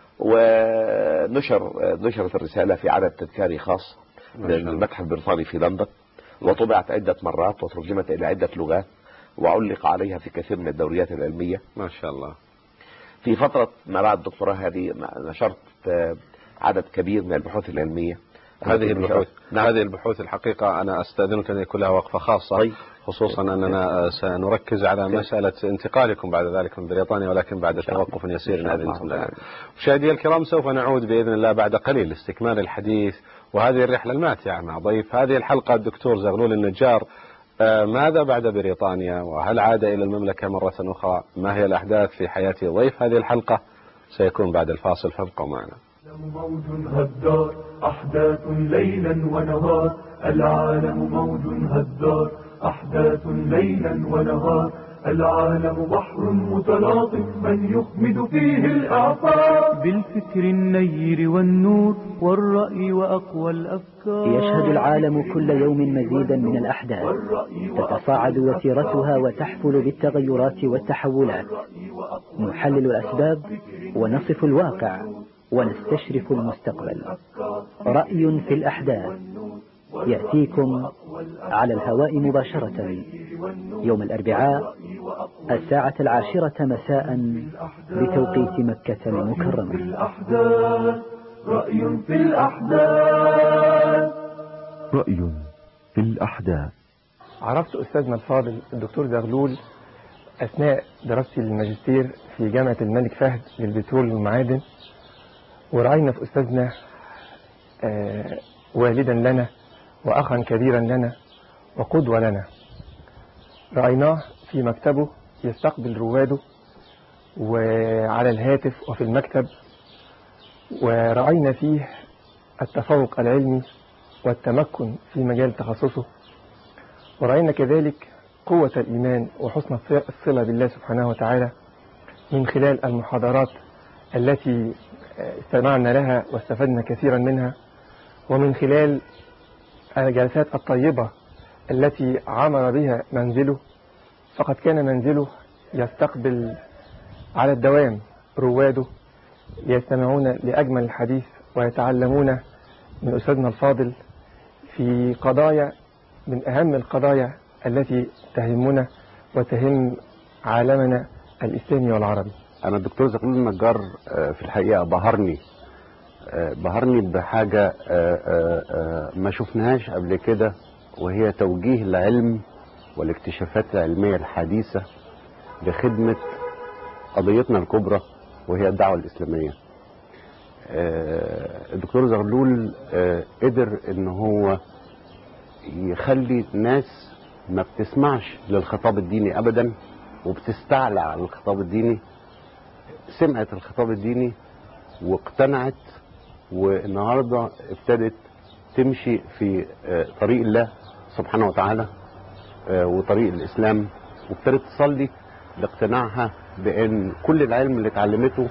ونشر نشرت الرسالة في عدد تذكاري خاص للمتحف البريطاني في لندن، وطبعت عدة مرات وترجمت إلى عدة لغات وعلق عليها في كثير من الدوريات العلمية. ما شاء الله. في فترة ما بعد الدكتوراه هذه نشرت عدد كبير من البحوث العلمية. هذه البحوث نعم. هذه البحوث الحقيقة أنا أستأذنك أن يكون لها وقفة خاصة. طيب. خصوصا أننا سنركز على مسألة انتقالكم بعد ذلك من بريطانيا، ولكن بعد توقف يسير إن أذنتم لنا. مشاهدي الكرام سوف نعود بإذن الله بعد قليل لاستكمال الحديث وهذه الرحلة الماتعة مع ضيف هذه الحلقة الدكتور زغلول النجار. ماذا بعد بريطانيا، وهل عاد إلى المملكة مرة أخرى؟ ما هي الأحداث في حياة ضيف هذه الحلقة؟ سيكون بعد الفاصل، فابقوا معنا. موج هدار أحداث ليلا ونهار، العالم موج هدار أحداث ليلا ونهار، العالم بحر متلاطم من يخمد فيه الأعصار، بالفكر النير والنور والرأي وأقوى الأفكار. يشهد العالم كل يوم مزيدا من الأحداث تتصاعد وتيرتها وتحفل بالتغيرات والتحولات. نحلل الأسباب ونصف الواقع ونستشرف المستقبل. رأي في الأحداث يأتيكم على الهواء مباشرة يوم الأربعاء الساعة العاشرة مساء بتوقيت مكة المكرمة. رأي في الأحداث. رأي في الأحداث. عرفت أستاذنا الفاضل الدكتور زغلول أثناء دراستي للماجستير في جامعة الملك فهد للبترول والمعادن، ورأينا في أستاذنا آه والدا لنا وأخا كبيرا لنا وقدوة لنا. رأيناه في مكتبه يستقبل رواده وعلى الهاتف وفي المكتب، ورأينا فيه التفوق العلمي والتمكن في مجال تخصصه، ورأينا كذلك قوة الإيمان وحسن الصلة بالله سبحانه وتعالى من خلال المحاضرات التي استمعنا لها واستفدنا كثيرا منها، ومن خلال الجلسات الطيبة التي عمر بها منزله. فقد كان منزله يستقبل على الدوام رواده يستمعون لأجمل الحديث ويتعلمون من أستاذنا الفاضل في قضايا من أهم القضايا التي تهمنا وتهم عالمنا الإسلامي والعربي. أنا الدكتور زغلول النجار في الحقيقة بهرني بهرني بحاجة ما شفناهاش قبل كده، وهي توجيه العلم والاكتشافات العلمية الحديثة لخدمة قضيتنا الكبرى وهي الدعوة الإسلامية. الدكتور زغلول قدر ان هو يخلي الناس ما بتسمعش للخطاب الديني ابدا وبتستعلى على الخطاب الديني، سمعت الخطاب الديني واقتنعت، والنهارده ابتدت تمشي في طريق الله سبحانه وتعالى وطريق الإسلام، وابتدت تصلي لاقتناعها بأن كل العلم اللي اتعلمته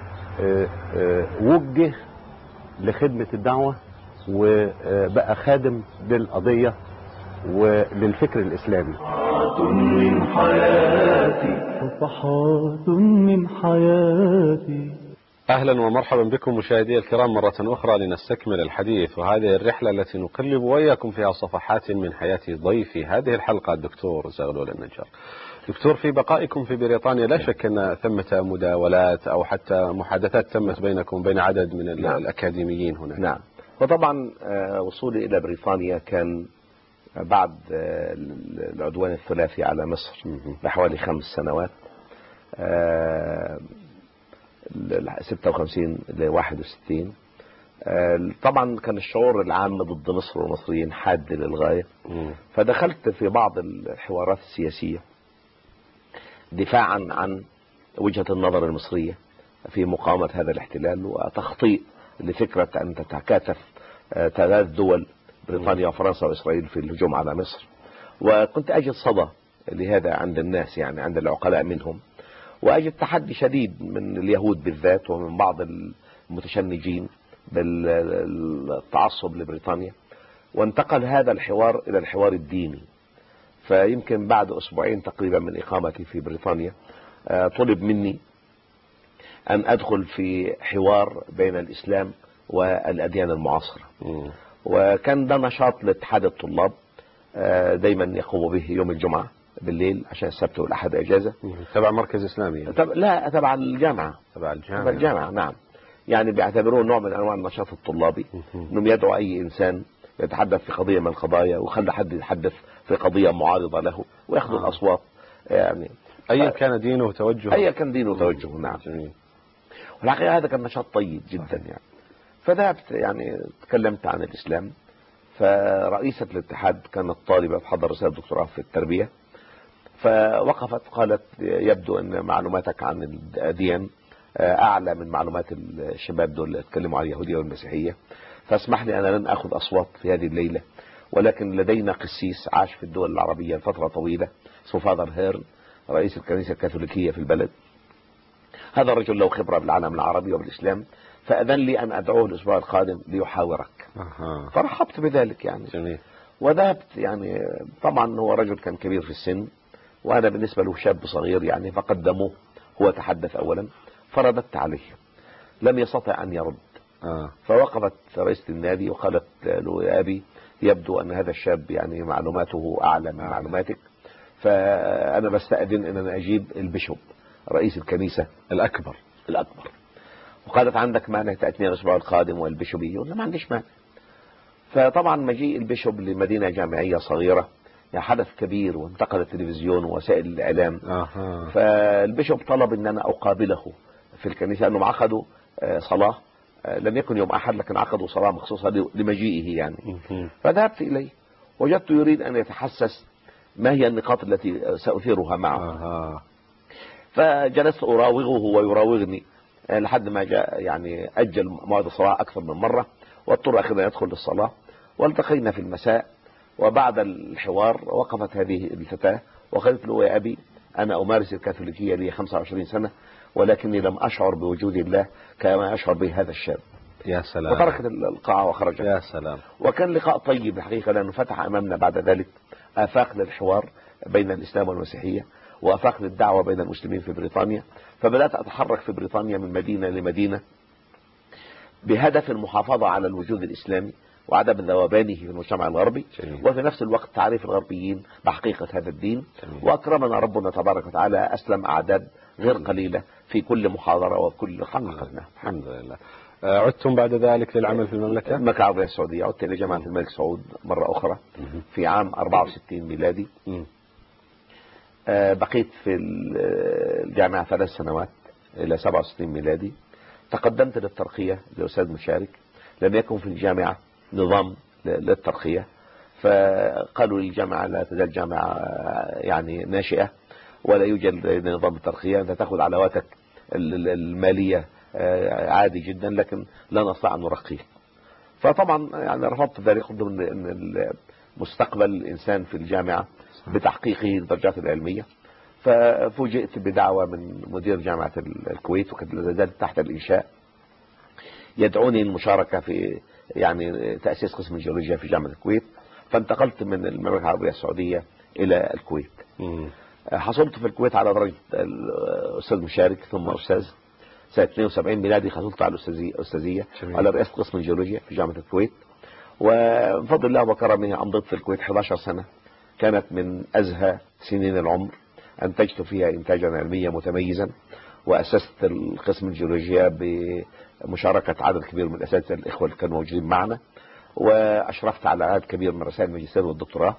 وجه لخدمة الدعوة، وبقى خادم للقضية وللفكر الإسلامي. من حياتي صفحات من حياتي. أهلا ومرحبا بكم مشاهدي الكرام مرة أخرى لنستكمل الحديث، وهذه الرحلة التي نقلب وإياكم فيها صفحات من حياة ضيفي هذه الحلقة الدكتور زغلول النجار. دكتور، في بقائكم في بريطانيا لا شك أن ثمة مداولات أو حتى محادثات تمت بينكم وبين عدد من نعم. الأكاديميين هناك. نعم. وطبعا وصولي إلى بريطانيا كان بعد العدوان الثلاثي على مصر بحوالي خمس سنوات، ستة وخمسين ل واحد وستين. طبعا كان الشعور العام ضد مصر والمصريين حاد للغاية، فدخلت في بعض الحوارات السياسية دفاعا عن وجهة النظر المصرية في مقاومة هذا الاحتلال وتخطيء لفكرة أن تتكاتف ثلاث دول بريطانيا وفرنسا وإسرائيل في الهجوم على مصر. وكنت أجد صدى لهذا عند الناس، يعني عند العقلاء منهم، وأجد تحدي شديد من اليهود بالذات ومن بعض المتشنجين بالتعصب لبريطانيا. وانتقل هذا الحوار إلى الحوار الديني. فيمكن بعد أسبوعين تقريبا من إقامتي في بريطانيا طلب مني أن أدخل في حوار بين الإسلام والأديان المعاصرة، وكان ده نشاط لاتحاد الطلاب دايما يقوم به يوم الجمعة بالليل عشان السبت والأحد إجازة. تبع مركز إسلامي يعني. تبع لا تبع الجامعة. تبع الجامعة. تبع الجامعة نعم. يعني بيعتبروه نوع من أنواع النشاط الطلابي، إنهم يدعو أي إنسان يتحدث في قضية من القضايا وخلى حد يتحدث في قضية معارضة له ويأخذ آه. الأصوات يعني أيا كان دينه وتوجهه. أيا كان دينه وتوجهه نعم. جميل. والحقيقة هذا كان نشاط طيب جدا يعني. فذهبت يعني تكلمت عن الإسلام. فرئيسة الاتحاد كانت طالبة تحضر رسالة دكتوراه في التربية، فوقفت قالت يبدو أن معلوماتك عن الأديان أعلى من معلومات الشباب دول اللي اتكلموا عن اليهودية والمسيحية، فاسمح لي أنا لن أخذ أصوات في هذه الليلة، ولكن لدينا قسيس عاش في الدول العربية فترة طويلة اسمه فاذر هيرن رئيس الكنيسة الكاثوليكية في البلد. هذا الرجل له خبرة بالعالم العربي وبالإسلام، فأذن لي أن أدعوه الأسبوع القادم ليحاورك. أه. فرحبت بذلك يعني. جميل. وذهبت يعني. طبعا هو رجل كان كبير في السن وأنا بالنسبة له شاب صغير يعني، فقدموه هو تحدث أولا فرددت عليه، لم يستطع أن يرد. آه. فوقفت رئيسة النادي وقالت له يا أبي يبدو أن هذا الشاب يعني معلوماته أعلى من معلوماتك، فأنا بستأذن أن أنا أجيب البيشوب رئيس الكنيسة الأكبر الأكبر وقالت عندك مانع تأتيني الأسبوع القادم والبيشوبي؟ قلنا ما عنديش مانع. فطبعا مجيء البيشوب لمدينة جامعية صغيرة يعني حدث كبير، وانتقل التلفزيون ووسائل الإعلام. آه. فالبيشوب طلب أن أنا أقابله في الكنيسة، أنهم عقدوا صلاة، لم يكن يوم أحد لكن عقدوا صلاة مخصوصة لمجيئه يعني. فذهبت إليه وجدت يريد أن يتحسس ما هي النقاط التي سأثيرها معه. آه. فجلست أراوغه ويراوغني لحد ما جاء يعني أجل موعد الصلاة أكثر من مرة، واضطر أخذنا يدخل للصلاة، والتقينا في المساء. وبعد الحوار وقفت هذه الفتاة وقالت له يا أبي أنا أمارس الكاثوليكية لي خمسة وعشرين سنة، ولكني لم أشعر بوجود الله كما أشعر به هذا الشاب. يا سلام. وتركت القاعة وخرجت. يا سلام. وكان لقاء طيب الحقيقة، لأنه فتح أمامنا بعد ذلك آفاق للحوار بين الإسلام والمسيحية وآفاق للدعوة بين المسلمين في بريطانيا. فبدأت أتحرك في بريطانيا من مدينة لمدينة بهدف المحافظة على الوجود الإسلامي وعدم ذوبانه في المجتمع الغربي. جميل. وفي نفس الوقت تعريف الغربيين بحقيقة هذا الدين. جميل. وأكرمنا ربنا تبارك وتعالى، أسلم أعداد غير قليلة في كل محاضرة وكل حققتنا. الحمد لله. عدتم بعد ذلك للعمل في المملكة؟ المملكة العربية السعودية. عدت إلى جامعة الملك سعود مرة أخرى في عام أربعة وستين ميلادي. بقيت في الجامعة ثلاث سنوات إلى سبعة وستين ميلادي. تقدمت للترقية لأستاذ مشارك. لم يكن في الجامعة نظام للترقية، فقالوا للجامعة لا تزال جامعة يعني ناشئة ولا يوجد نظام الترقية، أنت تأخذ علاواتك المالية عادي جدا لكن لا نستطيع أن نرقيه. فطبعا يعني رفضت ذلك، قلت أن مستقبل الإنسان في الجامعة بتحقيقه الدرجات العلمية. ففوجئت بدعوة من مدير جامعة الكويت وكانت لا زالت تحت الإنشاء، يدعوني للمشاركة في يعني تأسيس قسم الجيولوجيا في جامعة الكويت. فانتقلت من المملكة العربية السعودية إلى الكويت. مم. حصلت في الكويت على درجة الأستاذ مشارك ثم أستاذ. سنة اثنين وسبعين ميلادي حصلت على الأستاذية على رئاسة قسم الجيولوجيا في جامعة الكويت. وبفضل الله وكرمه أمضيت في الكويت أحد عشر سنة، كانت من أزهى سنين العمر، أنتجت فيها إنتاجا علميا متميزا، وأسست القسم الجيولوجيا بمشاركة عدد كبير من الأساتذة الإخوة اللي كانوا موجودين معنا، وأشرفت على عدد كبير من رسائل الماجستير والدكتوراه.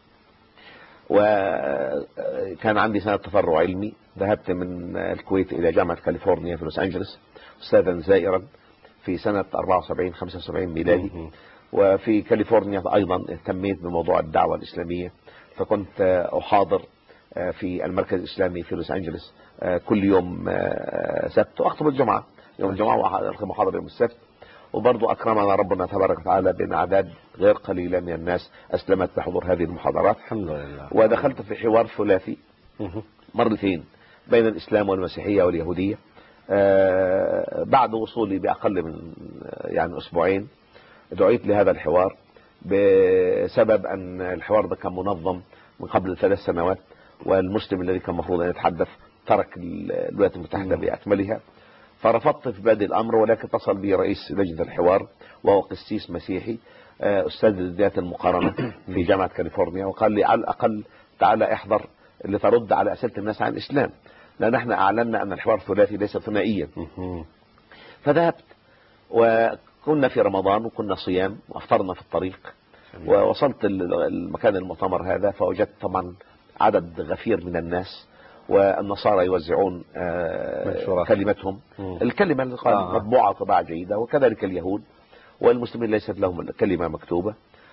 وكان عندي سنة تفرع علمي، ذهبت من الكويت إلى جامعة كاليفورنيا في لوس أنجلوس أستاذا زائرا في سنة أربعة وسبعين خمسة وسبعين ميلادي. وفي كاليفورنيا أيضا اهتميت بموضوع الدعوة الإسلامية، فكنت أحاضر في المركز الإسلامي في لوس أنجلوس كل يوم سبت، وأخطب الجمعة يوم الجمعة وألقي محاضرة يوم السبت. وبرضو أكرمنا ربنا تبارك وتعالى بين أعداد غير قليلة من الناس أسلمت بحضور هذه المحاضرات الحمد لله. ودخلت في حوار ثلاثي مرتين بين الإسلام والمسيحية واليهودية. بعد وصولي بأقل من يعني أسبوعين دعيت لهذا الحوار بسبب أن الحوار ده كان منظم من قبل ثلاث سنوات، والمسلم الذي كان مفروض أن يتحدث ترك الولايات المتحدة بأكملها. فرفضت في بادئ الأمر، ولكن اتصل بي رئيس لجنة الحوار وهو قسيس مسيحي أستاذ الديانات المقارنة في جامعة كاليفورنيا، وقال لي على الأقل تعالى احضر لترد على أسئلة الناس عن الإسلام، لأن احنا أعلنا أن الحوار الثلاثي ليس ثنائيا. فذهبت، وكنا في رمضان وكنا صيام وأفطرنا في الطريق، ووصلت المكان المؤتمر هذا فوجدت طبعا عدد غفير من الناس، والنصارى يوزعون كلمتهم. الكلمة اللي قال آه. مطبوعة طباعة جيدة، وكذلك اليهود، والمسلمين ليست لهم كلمة مكتوبة.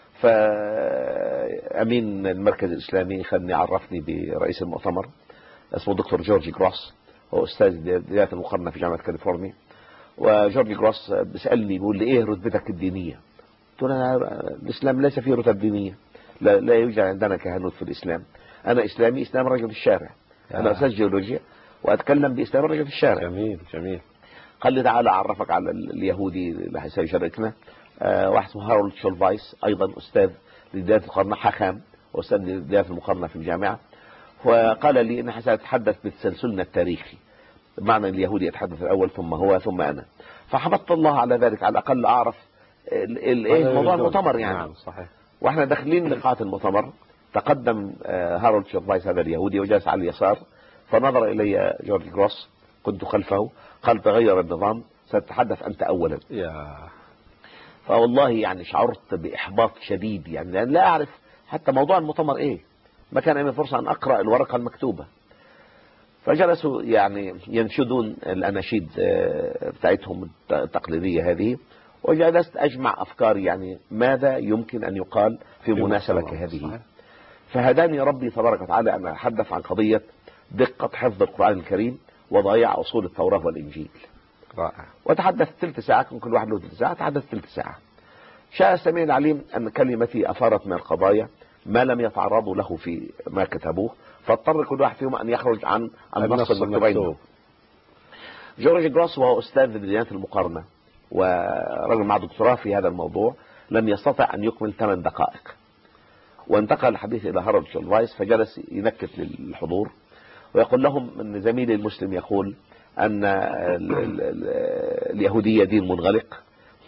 فأمين المركز الإسلامي خلني عرفني برئيس المؤتمر اسمه دكتور جورج جروس، هو أستاذ الديانات المقارنة في جامعة كاليفورنيا. وجورج جروس بيسألني بيقول لي إيه رتبتك الدينية؟ قلت له الإسلام ليس فيه رتب دينية، لا, لا يوجد عندنا كهنوت في الإسلام. أنا إسلامي إسلام رجل الشارع، أنا أستاذ جيولوجيا وأتكلم بإسلام رجل في الشارع. جميل جميل. قال لي تعالى أعرفك على اليهودي اللي سيشاركنا، أه واحد اسمه هارولد شولفايس، أيضا أستاذ للديانات المقارنة، حاخام وأستاذ للديانات المقارنة في الجامعة. وقال لي إن سأتحدث بتسلسلنا التاريخي، بمعنى اليهودي يتحدث الأول ثم هو ثم أنا. فحمدت الله على ذلك، على الأقل أعرف إيه موضوع المؤتمر يعني. نعم صحيح. وإحنا داخلين لقاءات المؤتمر تقدم هارولد شولفايس هذا اليهودي وجلس على اليسار، فنظر إلي جورج جروس، كنت خلفه، قال تغير النظام، ستتحدث أنت أولا. يا فوالله يعني شعرت بإحباط شديد، يعني لأن لا أعرف حتى موضوع المؤتمر إيه، ما كان أمامي فرصة أن أقرأ الورقة المكتوبة. فجلسوا يعني ينشدون الأناشيد بتاعتهم التقليدية هذه، وجلست أجمع أفكاري يعني ماذا يمكن أن يقال في مناسبة كهذه. فهداني ربي تبارك وتعالى أن أتحدث عن قضية دقة حفظ القرآن الكريم وضياع أصول التوراة والإنجيل. رائع. وتحدث ثلث ساعة، كان كل واحد له ثلث ساعة، تحدث ثلث ساعة. شاء السميع العليم أن كلمتي أثارت من القضايا ما لم يتعرضوا له في ما كتبوه، فاضطر كل واحد فيهم أن يخرج عن النص المكتوبين. جورج جروس وهو أستاذ الديانات المقارنة ورجل مع دكتوراه في هذا الموضوع لم يستطع أن يكمل ثمان دقائق، وانتقل الحديث إلى هارولد شولفايس، فجلس ينكت للحضور ويقول لهم أن زميلي المسلم يقول أن اليهودية دين منغلق،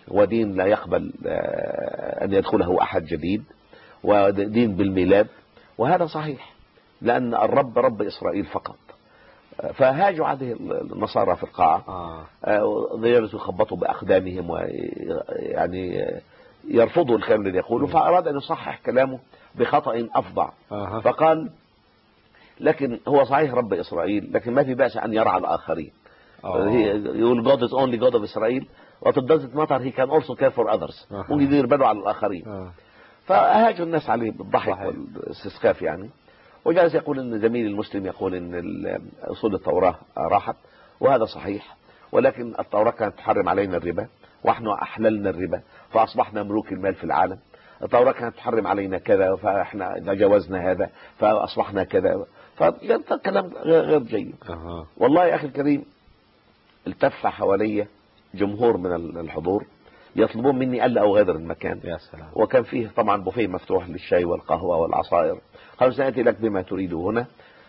ودين لا يقبل أن يدخله أحد جديد، ودين بالميلاد، وهذا صحيح لأن الرب رب إسرائيل فقط. فهاجوا عليه النصارى في القاعة، ضيالوا يخبطوا بأقدامهم ويعني يرفضوا الكلام الذي يقوله، فأراد أن يصحح كلامه بخطأ أفظع. فقال لكن هو صحيح رب إسرائيل، لكن ما في بأس أن يرعى الآخرين. يقول God is only God of Israel but it doesn't matter he can also care for others. ممكن يدير باله على الآخرين. فأهاجوا الناس عليه بالضحك والاستسخاف يعني. وجالس يقول ان زميل المسلم يقول ان اصول التوراة راحت، وهذا صحيح، ولكن التوراة كانت تحرم علينا الربا ونحن احللنا الربا فاصبحنا ملوك المال في العالم. التوراة كانت تحرم علينا كذا فاحنا تجاوزنا هذا فاصبحنا كذا. فكلام غير جيد. والله يا اخي الكريم التف حوالي جمهور من الحضور يطلبون مني الا اغادر المكان. يا سلام. وكان فيه طبعا بوفيه مفتوح للشاي والقهوة والعصائر. قالوا سأتي لك بما تريد هنا.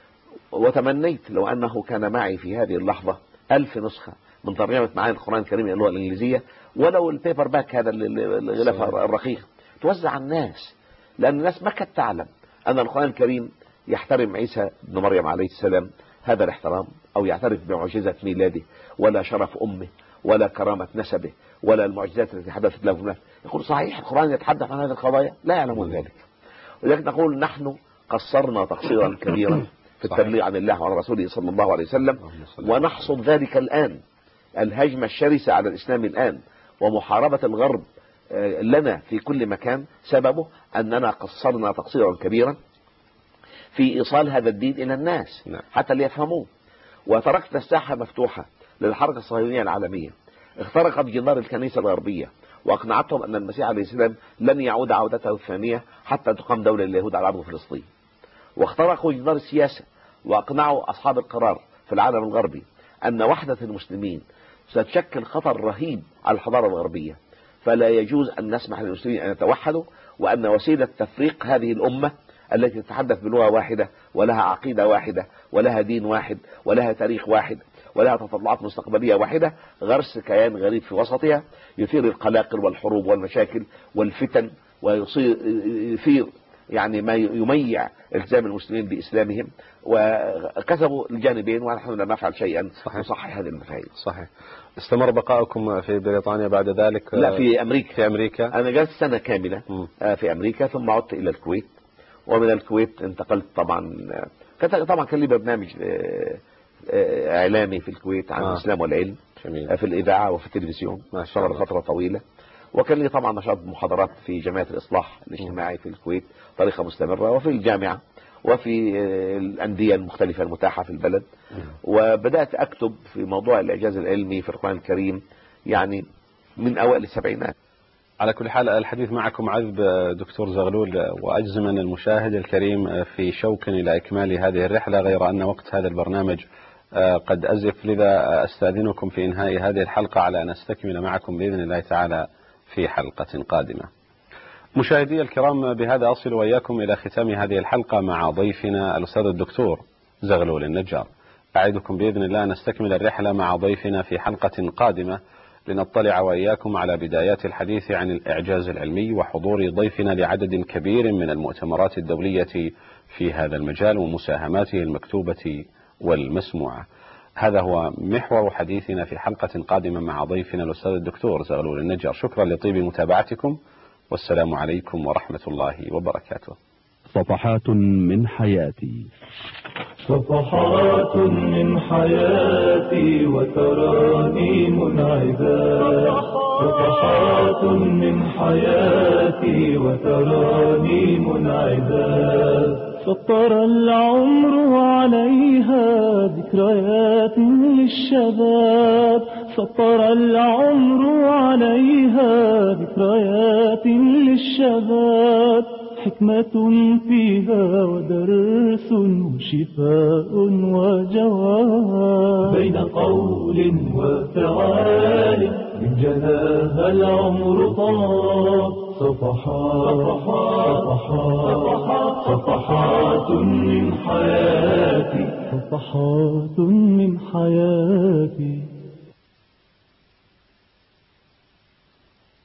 وتمنيت لو أنه كان معي في هذه اللحظة ألف نسخة من ترجمة معاني القرآن الكريم إلى اللغة الإنجليزية، ولو البيبر باك هذا الغلاف الرقيق توزع الناس، لأن الناس ما كانت تعلم أن القرآن الكريم يحترم عيسى بن مريم عليه السلام هذا الاحترام، أو يعترف بمعجزة ميلاده ولا شرف أمه ولا كرامة نسبه ولا المعجزات التي حدثت له في الناس. يقول صحيح القرآن يتحدث عن هذه القضايا، لا يعلمون ذلك. ولكن نقول نحن قصرنا تقصيرا كبيرا في التبليغ عن الله وعن رسوله صلى الله عليه وسلم، ونحصد ذلك الآن. الهجمة الشرسة على الإسلام الآن ومحاربة الغرب لنا في كل مكان سببه أننا قصرنا تقصيرا كبيرا في إيصال هذا الدين إلى الناس حتى ليفهموه. وتركت الساحة مفتوحة للحركة الصهيونية العالمية. اخترقت جدار الكنيسة الغربية وأقنعتهم أن المسيح عليه السلام لن يعود عودته الثانية حتى تقام دولة لليهود على أرض فلسطين. واخترقوا جدار السياسة وأقنعوا أصحاب القرار في العالم الغربي أن وحدة المسلمين ستشكل خطر رهيب على الحضارة الغربية، فلا يجوز أن نسمح للمسلمين أن يتوحدوا، وأن وسيلة تفريق هذه الأمة التي تتحدث بلغة واحدة ولها عقيدة واحدة ولها دين واحد ولها تاريخ واحد ولها تطلعات مستقبلية واحدة غرس كيان غريب في وسطها يثير القلاقل والحروب والمشاكل والفتن، ويثير يعني ما يميع التزام المسلمين بإسلامهم. وكسبوا الجانبين ونحن لا نفعل شيئا نصحح هذه المفاهيم. صحيح. استمر بقاؤكم في بريطانيا بعد ذلك؟ لا، في أمريكا. في أمريكا أنا جلست سنة كاملة م. في أمريكا، ثم عدت إلى الكويت، ومن الكويت انتقلت طبعا طبعا كان لي برنامج إعلامي في الكويت عن آه. الإسلام والعلم جميل. في الإذاعة وفي التلفزيون اشتغل فترة طويلة. وكان لي طبعا نشاط محاضرات في جمعية الإصلاح الاجتماعي في الكويت طريقة مستمرة، وفي الجامعة وفي الأندية المختلفة المتاحة في البلد. وبدأت أكتب في موضوع الإعجاز العلمي في القرآن الكريم يعني من أوائل السبعينات. على كل حال الحديث معكم عذب دكتور زغلول، وأجزم أن المشاهد الكريم في شوق إلى إكمال هذه الرحلة، غير أن وقت هذا البرنامج قد أزف، لذا أستأذنكم في إنهاء هذه الحلقة على أن نستكمل معكم بإذن الله تعالى في حلقة قادمة. مشاهدي الكرام، بهذا أصل وإياكم إلى ختام هذه الحلقة مع ضيفنا الأستاذ الدكتور زغلول النجار. أعدكم بإذن الله نستكمل الرحلة مع ضيفنا في حلقة قادمة لنطلع وإياكم على بدايات الحديث عن الإعجاز العلمي وحضور ضيفنا لعدد كبير من المؤتمرات الدولية في هذا المجال ومساهماته المكتوبة والمسموعة. هذا هو محور حديثنا في حلقة قادمة مع ضيفنا الأستاذ الدكتور زغلول النجار. شكرا لطيب متابعتكم، والسلام عليكم ورحمة الله وبركاته. صفحات من حياتي، صفحات من حياتي وترانيم منعزات، صفحات من حياتي وترانيم منعزات، سطر العمر عليها ذكريات للشباب، سطر العمر عليها ذكريات للشباب، حكمة فيها ودرس وشفاء وجواب، بين قول وفعال من جناها العمر طاب، صفحات صفحات صفحات من حياتي، صفحات من حياتي.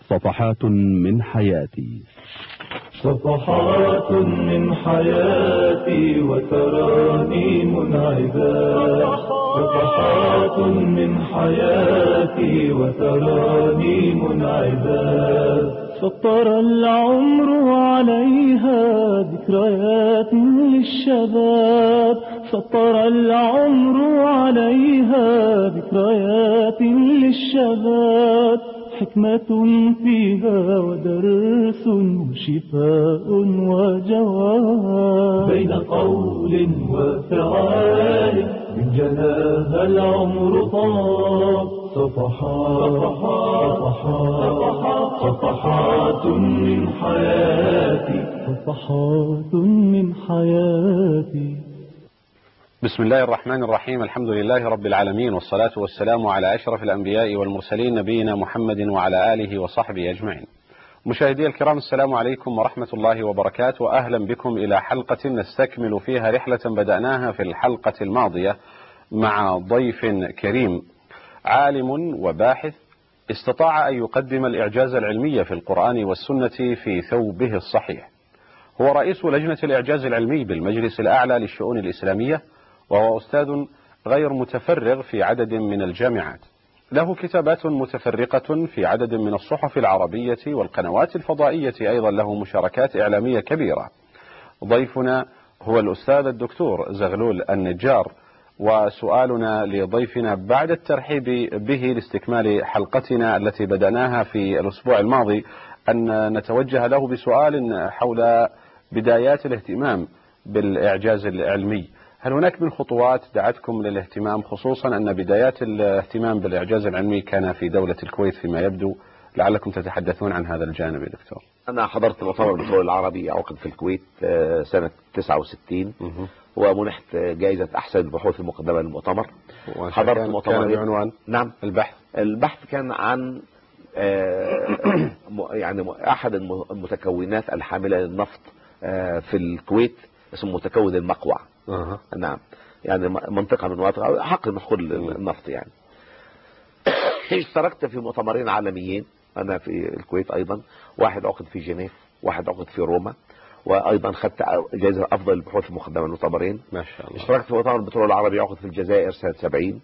صفحات من حياتي. صفحات من حياتي وترانيم عباد. صفحات من حياتي وترانيم عباد. سطر العمر عليها ذكريات للشباب. سطر العمر عليها ذكريات للشباب. حكمة فيها ودرس وشفاء وجواب. بين قول وفعال من جناها العمر طاب. صفحات صفحات صفحات من حياتي. صفحات من حياتي. بسم الله الرحمن الرحيم. الحمد لله رب العالمين، والصلاة والسلام على أشرف الأنبياء والمرسلين نبينا محمد وعلى آله وصحبه أجمعين. مشاهدي الكرام، السلام عليكم ورحمة الله وبركاته، وأهلا بكم إلى حلقة نستكمل فيها رحلة بدأناها في الحلقة الماضية مع ضيف كريم، عالم وباحث استطاع أن يقدم الإعجاز العلمي في القرآن والسنة في ثوبه الصحيح. هو رئيس لجنة الإعجاز العلمي بالمجلس الأعلى للشؤون الإسلامية، وهو أستاذ غير متفرغ في عدد من الجامعات. له كتابات متفرقة في عدد من الصحف العربية والقنوات الفضائية، أيضا له مشاركات إعلامية كبيرة. ضيفنا هو الأستاذ الدكتور زغلول النجار، وسؤالنا لضيفنا بعد الترحيب به لاستكمال حلقتنا التي بدأناها في الأسبوع الماضي أن نتوجه له بسؤال حول بدايات الاهتمام بالإعجاز العلمي. هل هناك من خطوات دعتكم للاهتمام، خصوصا أن بدايات الاهتمام بالإعجاز العلمي كان في دولة الكويت فيما يبدو؟ لعلكم تتحدثون عن هذا الجانب يا دكتور. أنا حضرت مؤتمر البترول العربي عقد في الكويت سنة تسعة وستين، ومنحت جائزة أحسن البحوث المقدمة للمؤتمر. حضرت مؤتمر بعنوان نعم البحث البحث كان عن يعني أحد المتكونات الحاملة للنفط في الكويت، اسمه متكون المقوع. أه. نعم، يعني منطقة من مناطق حقل مدخول النفط يعني. اشتركت في مؤتمرين عالميين أنا في الكويت أيضا، واحد عقد في جنيف، واحد عقد في روما، وأيضا خدت جائزة أفضل البحوث المقدمة للمؤتمرين. ما شاء الله. اشتركت في مؤتمر البترول العربي عقد في الجزائر سنة سبعين،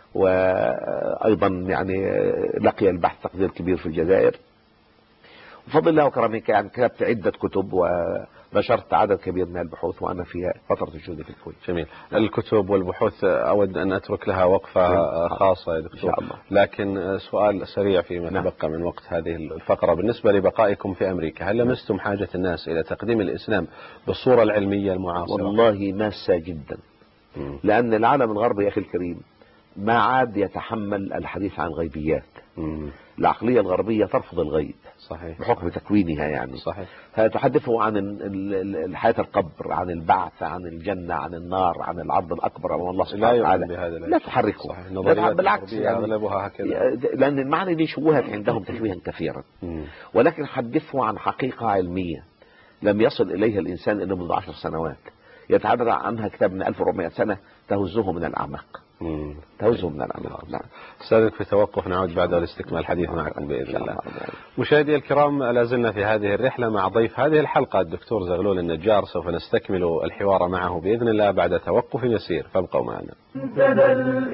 وأيضا يعني لقي البحث تقدير كبير في الجزائر بفضل الله وكرمه. يعني كتبت عدة كتب ونشرت عدد كبير من البحوث وأنا في فترة وجودي في الكويت. جميل. الكتب والبحوث أود أن أترك لها وقفة خاصة يا دكتور، إن شاء الله. لكن سؤال سريع فيما نعم. تبقى من وقت هذه الفقرة، بالنسبة لبقائكم في أمريكا، هل لمستم حاجة الناس إلى تقديم الإسلام بالصورة العلمية المعاصرة؟ والله ماسة جدا، م. لأن العالم الغربي يا أخي الكريم ما عاد يتحمل الحديث عن غيبيات. م. العقلية الغربية ترفض الغيب، صحيح، بحكم تكوينها يعني. صحيح. تحدثه عن الحياة القبر، عن البعث، عن الجنة، عن النار، عن العرض الأكبر أمام الله سبحانه وتعالى. لا, لا تحركه، بالعكس يعني، لأن المعنى دي شوهت عندهم تشويها كثيرا. م. ولكن حدثه عن حقيقة علمية لم يصل إليها الإنسان إلا منذ عشر سنوات، يتعبر عنها كتاب من ألف وأربعمائة سنة تهزه من الأعماق. توزن من الأمر. نعم. استاذنك في توقف، نعود بعد الاستكمال الحديث معكم بإذن الله. مشاهدي الكرام، لازلنا في هذه الرحلة مع ضيف هذه الحلقة الدكتور زغلول النجار. سوف نستكمل الحوار معه بإذن الله بعد توقف يسير، فابقوا معنا. منتدى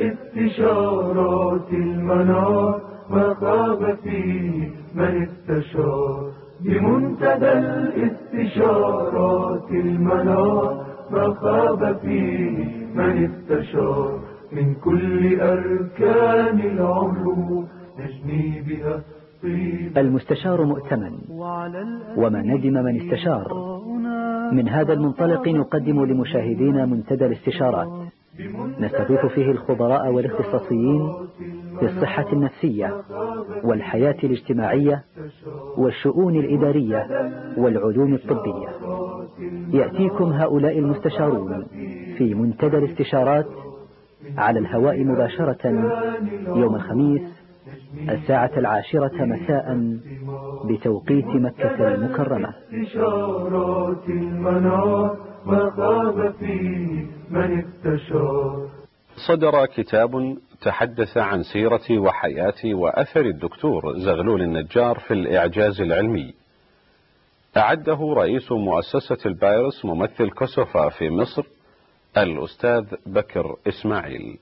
الاستشارات المنار ما خاب فيه من استشار. بمنتدى الاستشارات المنار ما خاب فيه من استشار. من كل أركان العلوم نجني بها طيب. المستشار مؤتمن، وما ندم من استشار. من هذا المنطلق نقدم لمشاهدينا منتدى الاستشارات، نستضيف فيه الخبراء والاختصاصيين في الصحة النفسية والحياة الاجتماعية والشؤون الإدارية والعلوم الطبية. يأتيكم هؤلاء المستشارون في منتدى الاستشارات على الهواء مباشرة يوم الخميس الساعة العاشرة مساء بتوقيت مكة المكرمة. استشارات المنار ما خاب فيه من استشار. صدر كتاب تحدث عن سيرة وحياة وأثر الدكتور زغلول النجار في الإعجاز العلمي. أعده رئيس مؤسسة البايرس ممثل كوسوفا في مصر الأستاذ بكر إسماعيل.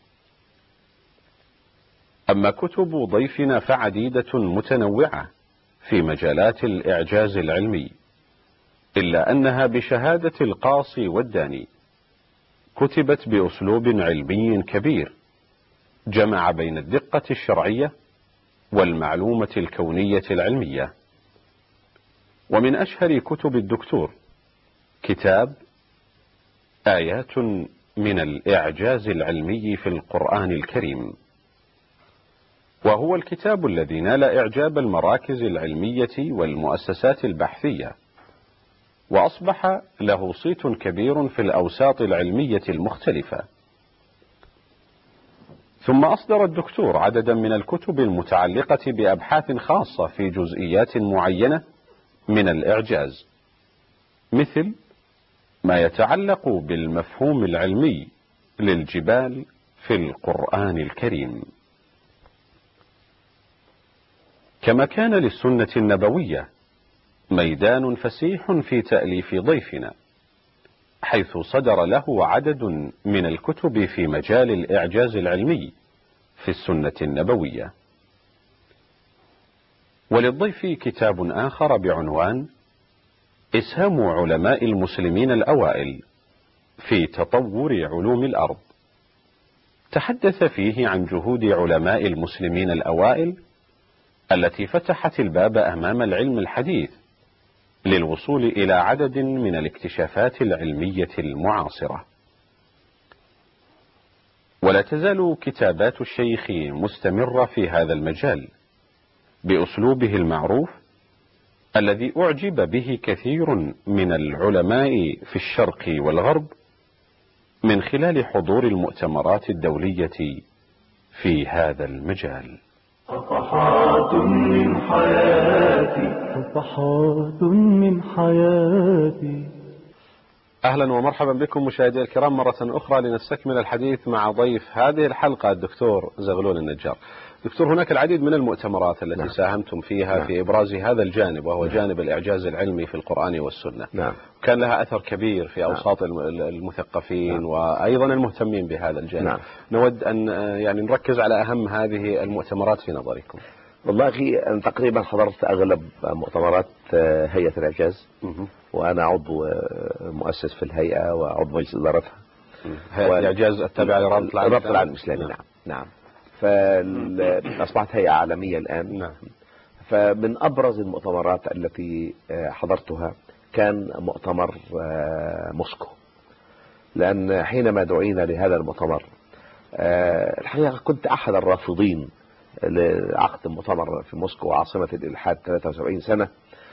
أما كتب ضيفنا فعديدة متنوعة في مجالات الإعجاز العلمي، إلا أنها بشهادة القاصي والداني كتبت بأسلوب علمي كبير جمع بين الدقة الشرعية والمعلومة الكونية العلمية. ومن أشهر كتب الدكتور كتاب آيات من الإعجاز العلمي في القرآن الكريم، وهو الكتاب الذي نال إعجاب المراكز العلمية والمؤسسات البحثية، وأصبح له صيت كبير في الأوساط العلمية المختلفة. ثم أصدر الدكتور عددا من الكتب المتعلقة بأبحاث خاصة في جزئيات معينة من الإعجاز، مثل ما يتعلق بالمفهوم العلمي للجبال في القرآن الكريم. كما كان للسنة النبوية ميدان فسيح في تأليف ضيفنا، حيث صدر له عدد من الكتب في مجال الإعجاز العلمي في السنة النبوية. وللضيف كتاب آخر بعنوان إسهام علماء المسلمين الأوائل في تطور علوم الأرض، تحدث فيه عن جهود علماء المسلمين الأوائل التي فتحت الباب أمام العلم الحديث للوصول إلى عدد من الاكتشافات العلمية المعاصرة. ولا تزال كتابات الشيخ مستمرة في هذا المجال بأسلوبه المعروف الذي أعجب به كثير من العلماء في الشرق والغرب من خلال حضور المؤتمرات الدولية في هذا المجال. صفحات من حياتي صفحات من حياتي. أهلا ومرحبا بكم مشاهدي الكرام مرة أخرى لنستكمل الحديث مع ضيف هذه الحلقة الدكتور زغلول النجار. دكتور، هناك العديد من المؤتمرات التي نعم. ساهمتم فيها نعم. في إبراز هذا الجانب، وهو نعم. جانب الإعجاز العلمي في القرآن والسنة. نعم. كان لها أثر كبير في أوساط نعم. المثقفين نعم. وأيضا المهتمين بهذا الجانب. نعم. نود أن يعني نركز على أهم هذه المؤتمرات في نظركم. والله أخي أنا تقريبا حضرت أغلب مؤتمرات هيئة الإعجاز، وأنا عضو مؤسس في الهيئة وعضو مجلس إدارتها. هيئة الإعجاز التابعة لرابطة العالم الإسلامي. نعم نعم. فأصبحت هيئة عالمية الآن. نعم. فمن أبرز المؤتمرات التي حضرتها كان مؤتمر موسكو، لأن حينما دعينا لهذا المؤتمر الحقيقة كنت أحد الرافضين لعقد المؤتمر في موسكو عاصمة الإلحاد ثلاثة وسبعين سنة،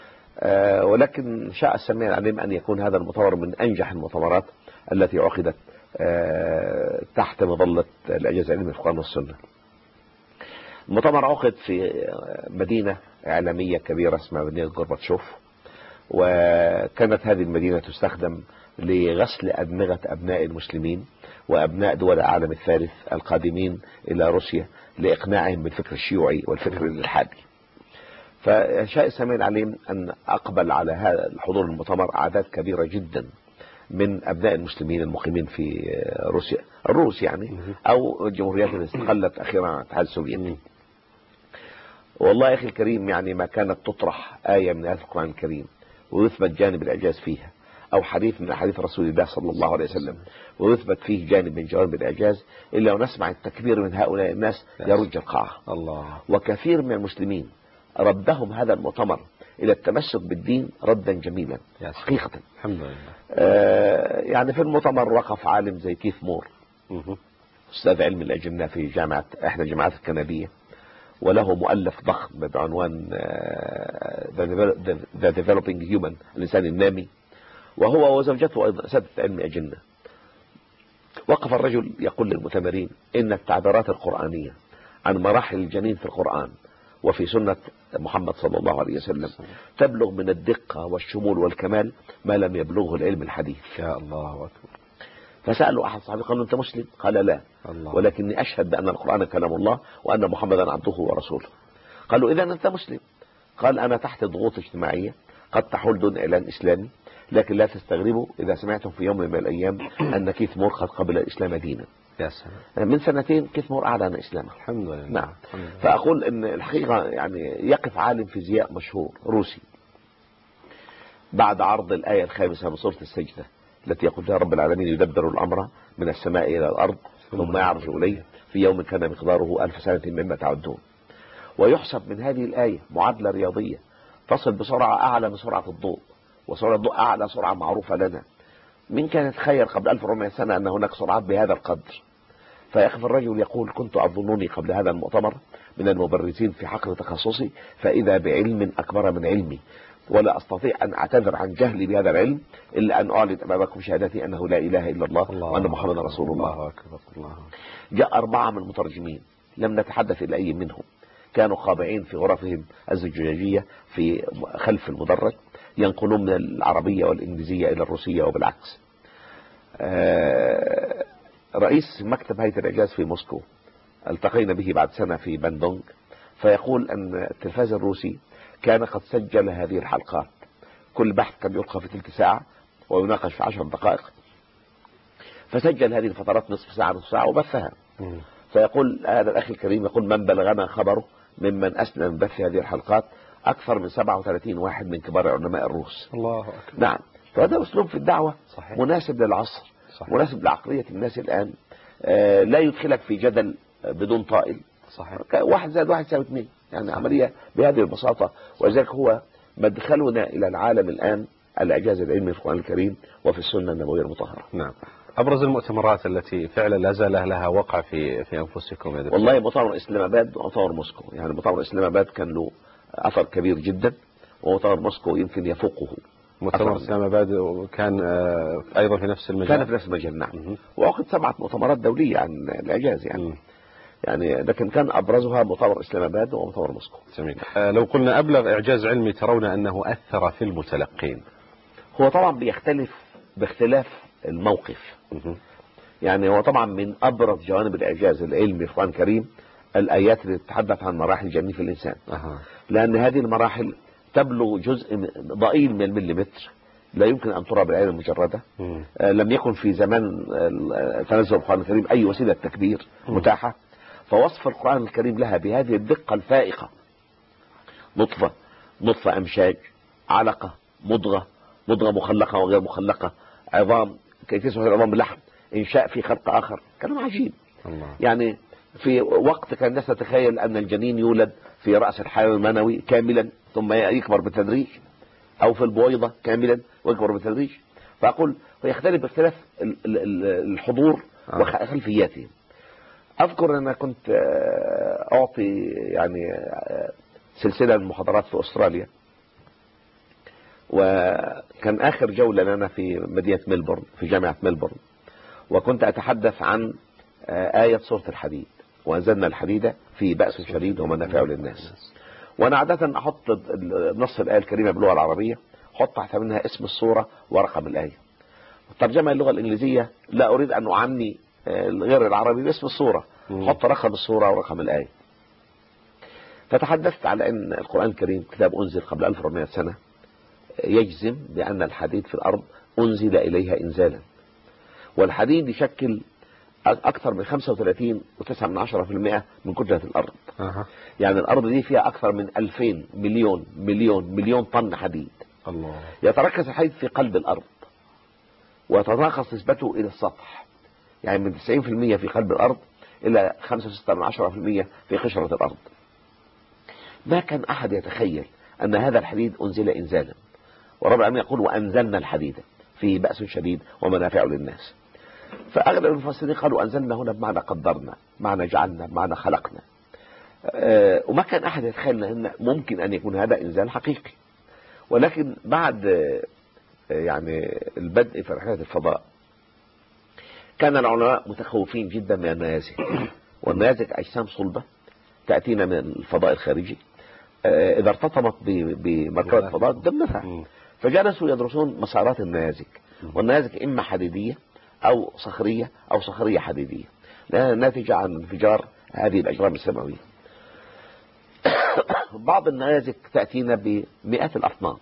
ولكن شاء السميع العليم أن يكون هذا المؤتمر من أنجح المؤتمرات التي عقدت تحت مظلة الإعجاز العلمي في القرآن والسنة. المؤتمر عقد في مدينة إعلامية كبيرة اسمها مدينة غورباتشوف، وكانت هذه المدينة تستخدم لغسل أدمغة أبناء المسلمين وأبناء دول العالم الثالث القادمين إلى روسيا لإقناعهم بالفكر الشيوعي والفكر الإلحادي. فشاء السميع العليم أن أقبل على هذا الحضور المؤتمر أعداد كبيرة جدا من أبناء المسلمين المقيمين في روسيا، الروس يعني، أو الجمهوريات التي استقلت أخيرا عن الاتحاد السوفيتي. والله يا أخي الكريم، يعني ما كانت تطرح آية من آيات القرآن الكريم ويثبت جانب الإعجاز فيها، أو حديث من حديث رسول الله صلى الله عليه وسلم ويثبت فيه جانب من جوانب الإعجاز، إلا ونسمع التكبير من هؤلاء الناس يرج القاعة. الله. وكثير من المسلمين ردهم هذا المؤتمر إلى التمسك بالدين ردا جميلا حقيقة. الحمد لله. آه يعني في المؤتمر وقف عالم زي كيف مور، أستاذ علم الأجنة في جامعة إحدى الجامعات الكندية، وله مؤلف ضخم بعنوان The Developing Human، الإنسان النامي، وهو وزوجته أيضا أساتذة علم الأجنة. وقف الرجل يقول للمؤتمرين إن التعبيرات القرآنية عن مراحل الجنين في القرآن وفي سنة محمد صلى الله عليه وسلم تبلغ من الدقة والشمول والكمال ما لم يبلغه العلم الحديث. يا الله أكبر. فسألوا أحد صحابي قالوا أنت مسلم؟ قال لا، الله. ولكني أشهد بأن القرآن كلام الله وأن محمدا عبده ورسوله. قالوا إذا أنت مسلم؟ قال أنا تحت ضغوط اجتماعية قد تحول دون إعلان إسلامي، لكن لا تستغربوا إذا سمعتم في يوم من الأيام أن كيث مور قد قبل الإسلام دينا. يا سلام. من سنتين كيث مور أعلن إسلامه. الحمد لله. نعم. الحمد لله. فأقول أن الحقيقة يعني يقف عالم فيزياء مشهور روسي بعد عرض الآية الخامسة من سورة السجدة التي يقول فيها رب العالمين يدبر الأمر من السماء إلى الأرض ثم يعرج إليه في يوم كان مقداره ألف سنة مما تعدون، ويحسب من هذه الآية معادلة رياضية تصل بسرعة أعلى من سرعة الضوء، وسرعة الضوء أعلى سرعة معروفة لنا. من كان يتخيل قبل ألف وأربعمائة سنة أن هناك سرعات بهذا القدر؟ فيقف الرجل يقول كنت أظنني قبل هذا المؤتمر من المبرزين في حقل تخصصي، فإذا بعلم أكبر من علمي، ولا أستطيع أن أعتذر عن جهلي بهذا العلم إلا أن أعلن أمامكم شهادتي أنه لا إله إلا الله, الله وأن محمد رسول الله. الله أكبر. الله. جاء أربعة من المترجمين لم نتحدث إلى أي منهم، كانوا خاضعين في غرفهم الزجاجية في خلف المدرج ينقلون من العربية والإنجليزية إلى الروسية وبالعكس. رئيس مكتب هيئة الإعجاز في موسكو التقينا به بعد سنة في باندونغ، فيقول أن التلفاز الروسي كان قد سجل هذه الحلقات، كل بحث كان يلقى في تلك ساعة ويناقش في عشر دقائق، فسجل هذه الفترات نصف ساعة نصف ساعة وبثها. فيقول هذا الأخي الكريم يقول من بلغنا خبره ممن أسلم بث هذه الحلقات أكثر من سبعة وثلاثين واحد من كبار علماء الروس. الله أكبر. نعم. فهذا أسلوب في الدعوة صحيح. مناسب للعصر، صحيح. مناسب لعقلية الناس الآن، آه لا يدخلك في جدل بدون طائل. صحيح. واحد زائد واحد يساوي اثنين، يعني صحيح. عملية بهذه البساطة، وذلك هو مدخلنا إلى العالم الآن الإعجاز العلمي في القرآن الكريم وفي السنة النبوية المطهرة. نعم. أبرز المؤتمرات التي فعلا لا زال لها وقع في في أنفسكم يا دكتور؟ والله مؤتمر إسلام آباد ومؤتمر موسكو، يعني مؤتمر إسلام آباد كان له أثر كبير جدا، ومؤتمر موسكو يمكن يفوقه. مؤتمر إسلام آباد كان أيضا في نفس المجال؟ كان في نفس المجال نعم. وعقد سبعة مؤتمرات دولية عن الإعجاز يعني. م. يعني لكن كان أبرزها مؤتمر إسلام آباد ومؤتمر موسكو. جميل. آه لو قلنا أبلغ إعجاز علمي ترون أنه أثر في المتلقين؟ هو طبعا بيختلف باختلاف الموقف. م. يعني هو طبعا من أبرز جوانب الإعجاز العلمي في القرآن الكريم الآيات اللي تتحدث عن مراحل الجنين في الإنسان. أه. لأن هذه المراحل تبلغ جزء ضئيل من المليمتر لا يمكن أن ترى بالعين المجردة. آه لم يكن في زمان تنزل القرآن الكريم أي وسيلة تكبير م. متاحة، فوصف القرآن الكريم لها بهذه الدقة الفائقة، نطفة نطفة أمشاج علقة مضغة مضغة مخلقة وغير مخلقة عظام كيف يصبح العظام لحم إنشاء في خلق آخر، كلام عجيب. الله. يعني في وقت كان الناس تتخيل أن الجنين يولد في رأس الحيوان المنوي كاملا ثم يكبر بالتدريج، أو في البويضة كاملا ويكبر بالتدريج. فأقول ويختلف باختلاف الحضور وخلفياته. أذكر أن أنا كنت أعطي يعني سلسلة من المحاضرات في أستراليا، وكان آخر جولة لنا في مدينة ملبورن في جامعة ملبورن، وكنت أتحدث عن آية سورة الحديد وأنزلنا الحديد في بأس شديد ومنافع للناس. وأنا عادة أحط نص الآية الكريمة باللغة العربية، أحط تحت منها اسم السورة ورقم الآية. الترجمة اللغة الإنجليزية لا أريد أن أعني غير العربي باسم السورة، أحط رقم السورة ورقم الآية. فتحدثت على أن القرآن الكريم كتاب أنزل قبل ألف وأربعمائة سنة يجزم بأن الحديد في الأرض أنزل إليها إنزالا، والحديد يشكل أكثر من خمسة وثلاثين وتسعة من عشرة في المئة من كتلة الأرض. أه. يعني الأرض دي فيها أكثر من ألفين مليون مليون مليون طن حديد. الله. يتركز الحديد في قلب الأرض وتتناقص نسبته إلى السطح، يعني من تسعين في المئة في قلب الأرض إلى خمسة وستة من عشرة في المئة في قشرة الأرض. ما كان أحد يتخيل أن هذا الحديد أنزل إنزالا، ورب العالمين يقول وأنزلنا الحديد فيه بأس شديد ومنافع للناس. فأغلب المفسرين قالوا أنزلنا هنا بمعنى قدرنا، معنى جعلنا، معنى خلقنا. أه وما كان أحد يتخيل أن ممكن أن يكون هذا إنزال حقيقي. ولكن بعد أه يعني البدء في رحلة الفضاء كان العلماء متخوفين جدا من النيازك، والنيازك أجسام صلبة تأتينا من الفضاء الخارجي، أه إذا ارتطمت بمركبة الفضاء دمرها. فجلسوا يدرسون مسارات النيازك، والنيازك إما حديدية أو صخرية أو صخرية حديدية، لأنها ناتجة عن انفجار هذه الأجرام السماوية. بعض النيازك تأتينا بمئات الأطنان،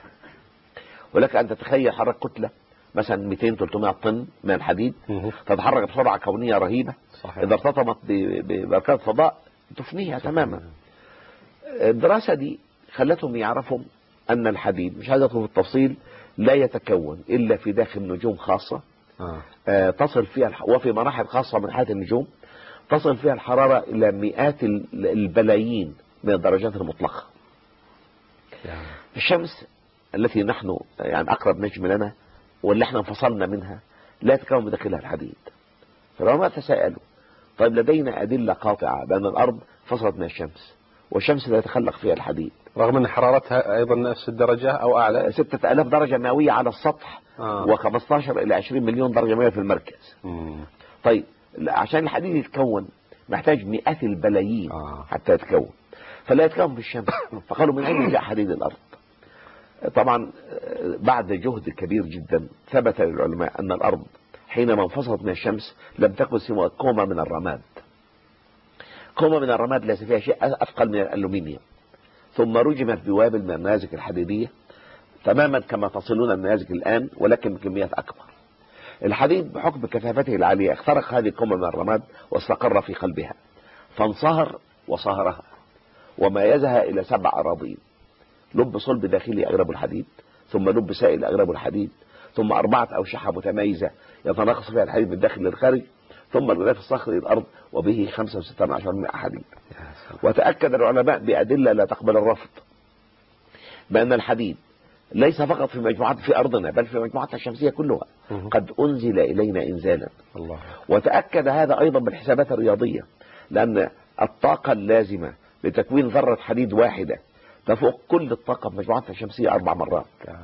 ولك أن تتخيل حرك كتلة مثلا مئتين ثلاثمائة طن من الحديد تتحرك بسرعة كونية رهيبة. صحيح. إذا ارتطمت ببركات فضاء تفنيها تماما. الدراسة دي خلتهم يعرفوا أن الحديد، مش عايز أدخل في التفصيل، لا يتكون إلا في داخل نجوم خاصة آه. آه تصل فيها وفي مراحل خاصة من حياة النجوم تصل فيها الحرارة إلى مئات البلايين من الدرجات المطلقة. يعني. الشمس التي نحن يعني أقرب نجم لنا واللي احنا انفصلنا منها لا يتكون بداخلها الحديد. فالعلماء تساءلوا، طيب لدينا أدلة قاطعة بأن الأرض فصلت من الشمس والشمس لا يتخلق فيها الحديد، رغم أن حرارتها أيضا نفس الدرجة أو أعلى، ستة آلاف درجة مئوية على السطح آه. و15 إلى عشرين مليون درجة مئوية في المركز. مم. طيب عشان الحديد يتكون محتاج مئات البلايين آه. حتى يتكون، فلا يتكون في الشمس. فقالوا من أين جاء حديد الأرض؟ طبعا بعد جهد كبير جدا ثبت للعلماء أن الأرض حينما انفصلت من الشمس لم تكن سوى كومة من الرماد. كومة من الرماد ليس فيها شيء أثقل من الألومنيوم، ثم رجمت بوابل من النيازك الحديدية تماما كما تصلون النيازك الآن ولكن بكميات أكبر. الحديد بحكم كثافته العالية اخترق هذه الكومة من الرماد واستقر في قلبها فانصهر وصهرها وميزها إلى سبع أراضين: لب صلب داخلي أغلب الحديد، ثم لب سائل أغلب الحديد، ثم أربعة أوشحة متميزة يتناقص فيها الحديد من الداخل للخارج، ثم الغلاف الصخري الأرض وبه خمسة وستين عشر من حديد. وتأكد العلماء بأدلة لا تقبل الرفض بأن الحديد ليس فقط في مجموعات في أرضنا بل في مجموعاتنا الشمسية كلها قد أنزل إلينا إنزالا. الله. وتأكد هذا أيضا بالحسابات الرياضية، لأن الطاقة اللازمة لتكوين ذرة حديد واحدة تفوق كل الطاقة في مجموعاتنا الشمسية أربع مرات.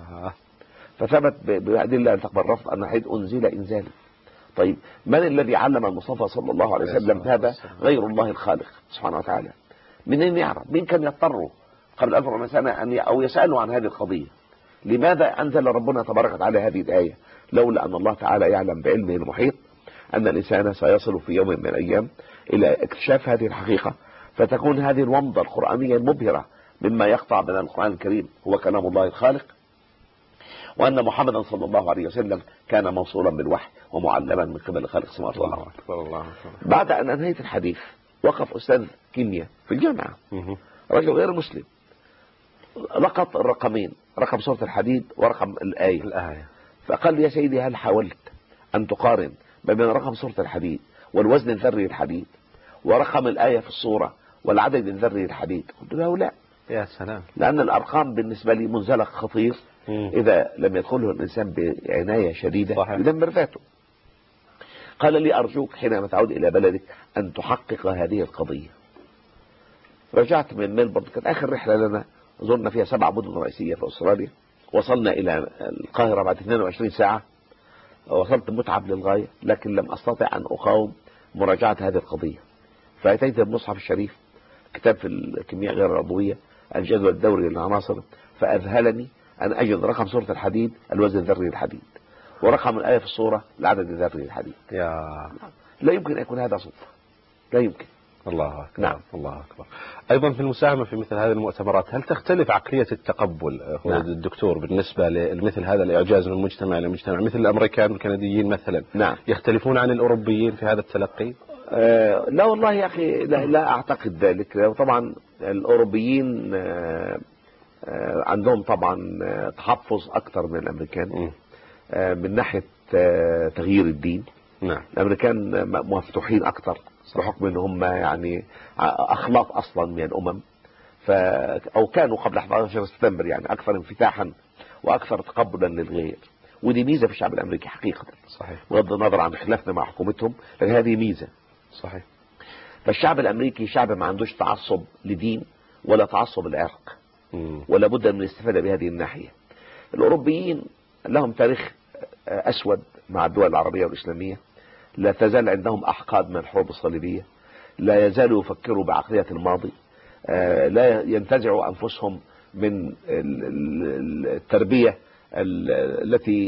فثبت بأدلة لا تقبل الرفض أن الحديد أنزل إنزالا. طيب من الذي علم المصطفى صلى الله عليه وسلم هذا؟ غير الله الخالق سبحانه وتعالى. منين يعرف؟ مين كان يضطروا قبل ألف وأربعمائة سنة أن أو يسألوا عن هذه القضية؟ لماذا أنزل ربنا تبارك وتعالى هذه الآية؟ لولا أن الله تعالى يعلم بعلمه المحيط أن الإنسان سيصل في يوم من الأيام إلى اكتشاف هذه الحقيقة، فتكون هذه الومضة القرآنية المبهرة مما يقطع بين القرآن الكريم هو كلام الله الخالق، وأن محمدا صلى الله عليه وسلم كان موصولا بالوحي ومعلما من قبل الخالق سبحانه وتعالى. بعد أن أنهيت الحديث وقف أستاذ كيمياء في الجامعة، رجل غير مسلم، لقط الرقمين، رقم سورة الحديد ورقم الآية. الآية. فقال لي يا سيدي هل حاولت أن تقارن ما بين رقم سورة الحديد والوزن الذري للحديد ورقم الآية في الصورة والعدد الذري للحديد؟ قلت له لا. يا سلام. لأن الأرقام بالنسبة لي منزلق خطير مم. إذا لم يدخله الإنسان بعناية شديدة يدمر ذاته. قال لي أرجوك حينما تعود إلى بلدك أن تحقق هذه القضية. رجعت من ميلبورن، كانت آخر رحلة لنا، زرنا فيها سبع مدن رئيسية في أستراليا، وصلنا إلى القاهرة بعد اثنين وعشرين ساعة، وصلت متعب للغاية لكن لم أستطع أن أقاوم مراجعة هذه القضية. فأتيت المصحف الشريف، كتاب في الكيمياء غير العضوية، الجدول الدوري للعناصر، فأذهلني أن أجد رقم سورة الحديد الوزن الذري للحديد، ورقم الآية في الصورة العدد الذري للحديد. يا لا يمكن أن يكون هذا صدفة، لا يمكن. الله أكبر. نعم. الله أكبر. أيضا في المساهمة في مثل هذه المؤتمرات هل تختلف عقلية التقبل نعم. الدكتور بالنسبة لمثل هذا الإعجاز من مجتمع إلى مجتمع، مثل الأمريكان والكنديين مثلا نعم. يختلفون عن الأوروبيين في هذا التلقي؟ آه لا والله يا أخي، لا, لا أعتقد ذلك. طبعا الأوروبيين آه آه عندهم طبعا تحفظ أكثر من الأمريكان آه من ناحية آه تغيير الدين. نعم. الأمريكان مفتوحين أكثر بحكم ان هم يعني اخلاط اصلا من الامم، ف او كانوا قبل أحد عشر سبتمبر يعني اكثر انفتاحا واكثر تقبلا للغير، ودي ميزه في الشعب الامريكي حقيقه. صحيح. بغض النظر عن خلافنا مع حكومتهم لكن هذه ميزه. صحيح. فالشعب الامريكي شعب ما عندوش تعصب لدين ولا تعصب لعرق، ولا بد من الاستفاده بهذه الناحيه. الاوروبيين لهم تاريخ اسود مع الدول العربيه والاسلاميه، لا تزال عندهم أحقاد من الحروب الصليبية، لا يزالوا يفكروا بعقلية الماضي، لا ينتزعوا أنفسهم من التربية التي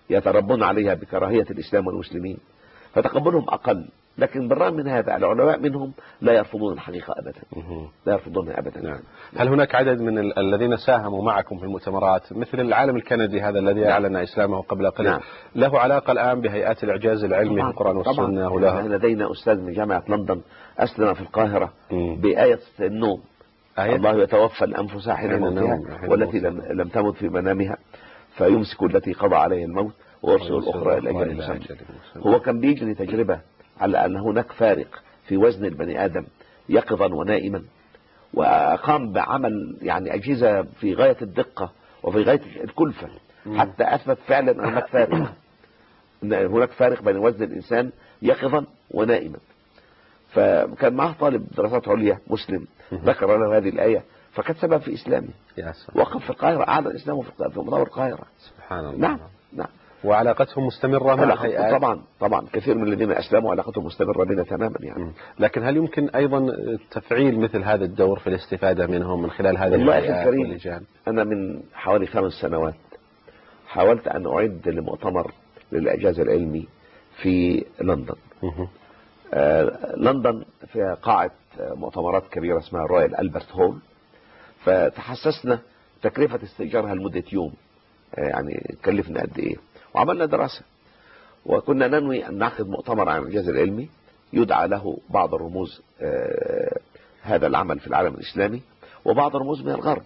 يتربون عليها بكراهية الإسلام والمسلمين، فتقبلهم أقل. لكن بالرغم من هذا العلماء منهم لا يرفضون الحقيقة أبدا، لا يرفضونها أبدا. نعم. هل هناك عدد من ال الذين ساهموا معكم في المؤتمرات مثل العالم الكندي هذا الذي نعم. أعلن إسلامه قبل قليل؟ نعم. له علاقة الآن بهيئات الإعجاز العلمي في القرآن والسنة؟ ولها لدينا أستاذ من جامعة لندن أسلم في القاهرة م. بآية النوم، آية؟ الله يتوفى الأنفس حين موتها والتي لم, لم تمت في منامها فيمسك التي قضى عليها الموت ويرسل الأخرى إلى أجل مسمى. هو كان بيجري تجربة على أن هناك فارق في وزن البني آدم يقظا ونائما، وقام بعمل يعني أجهزة في غاية الدقة وفي غاية الكلفة حتى أثبت فعلا أن هناك فارق، أن هناك فارق بين وزن الإنسان يقظا ونائما. فكان معه طالب دراسات عليا مسلم ذكر له هذه الآية فكان سبب في إسلامه، وقف في القاهرة أعلن إسلامه في مدار القاهرة. سبحان الله. نعم نعم. وعلاقتهم مستمرة مع الهيئات؟ طبعا طبعا كثير من الذين أسلموا علاقتهم مستمرة بنا تماما يعني. م. لكن هل يمكن أيضا تفعيل مثل هذا الدور في الاستفادة منهم من خلال هذه الهيئات واللجان؟ أنا من حوالي خمس سنوات حاولت أن أعد لمؤتمر للإعجاز العلمي في لندن. آه لندن فيها قاعة مؤتمرات كبيرة اسمها رويال ألبرت هول، فتحسسنا تكلفة استئجارها لمدة يوم يعني كلفنا قد ايه، وعملنا دراسة وكنا ننوي ان نعقد مؤتمر عن الإعجاز العلمي يدعى له بعض الرموز آه هذا العمل في العالم الإسلامي وبعض الرموز من الغرب،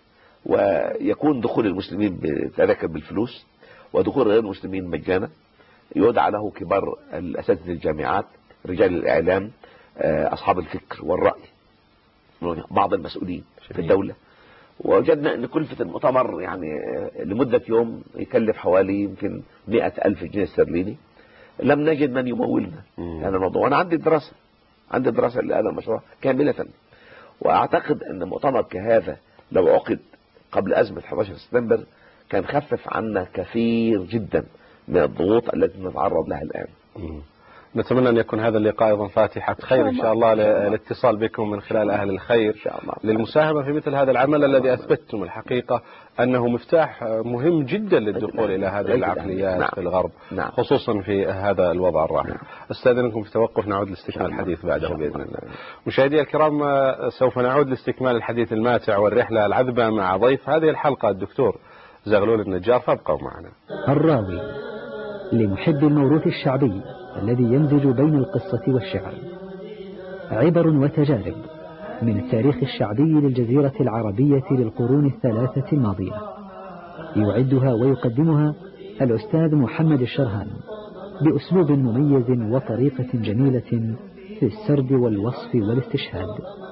ويكون دخول المسلمين بتذاكر بالفلوس ودخول غير المسلمين مجانا. يدعى له كبار الأساتذة الجامعات، رجال الإعلام، آه أصحاب الفكر والرأي، بعض المسؤولين في الدولة. ووجدنا ان كلفة المؤتمر يعني لمدة يوم يكلف حوالي يمكن مئة ألف جنيه استرليني. لم نجد من يمولنا هذا الموضوع، وانا عندي دراسة عندي دراسة لهذا المشروع كاملة. واعتقد ان مؤتمر كهذا لو عقد قبل ازمة أحد عشر سبتمبر كان خفف عنا كثير جدا من الضغوط التي نتعرض لها الان. مم. نتمنى أن يكون هذا اللقاء أيضا فاتحة خير إن شاء الله للاتصال بكم من خلال أهل الخير إن شاء الله للمساهمة في مثل هذا العمل الذي أثبتتم الحقيقة أنه مفتاح مهم جدا للدخول إلى هذه العقليات في الغرب، خصوصا في هذا الوضع الراهن. أستاذنكم في توقف، نعود لاستكمال الحديث بعده بإذن الله. مشاهدي الكرام، سوف نعود لاستكمال الحديث الماتع والرحلة العذبة مع ضيف هذه الحلقة الدكتور زغلول النجار، فابقوا معنا. الراوي لمحب الموروث الشعبي الذي يمزج بين القصة والشعر، عبر وتجارب من التاريخ الشعبي للجزيرة العربية للقرون الثلاثة الماضية، يعدها ويقدمها الأستاذ محمد الشرهان بأسلوب مميز وطريقة جميلة في السرد والوصف والاستشهاد.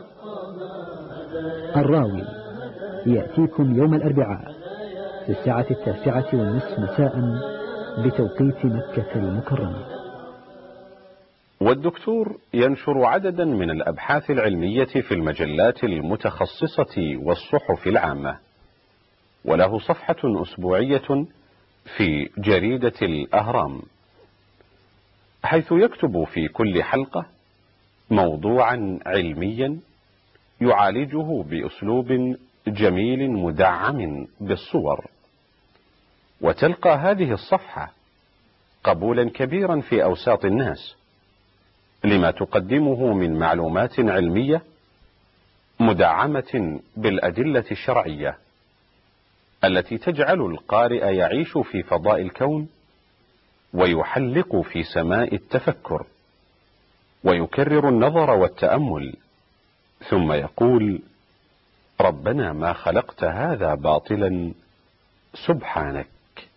الراوي يأتيكم يوم الأربعاء في الساعة التاسعة والنصف مساء بتوقيت مكة المكرمة. والدكتور ينشر عددا من الأبحاث العلمية في المجلات المتخصصة والصحف العامة، وله صفحة أسبوعية في جريدة الأهرام، حيث يكتب في كل حلقة موضوعا علميا يعالجه بأسلوب جميل مدعم بالصور. وتلقى هذه الصفحة قبولا كبيرا في أوساط الناس لما تقدمه من معلومات علمية مدعمة بالأدلة الشرعية التي تجعل القارئ يعيش في فضاء الكون ويحلق في سماء التفكر ويكرر النظر والتأمل، ثم يقول: ربنا ما خلقت هذا باطلا سبحانك.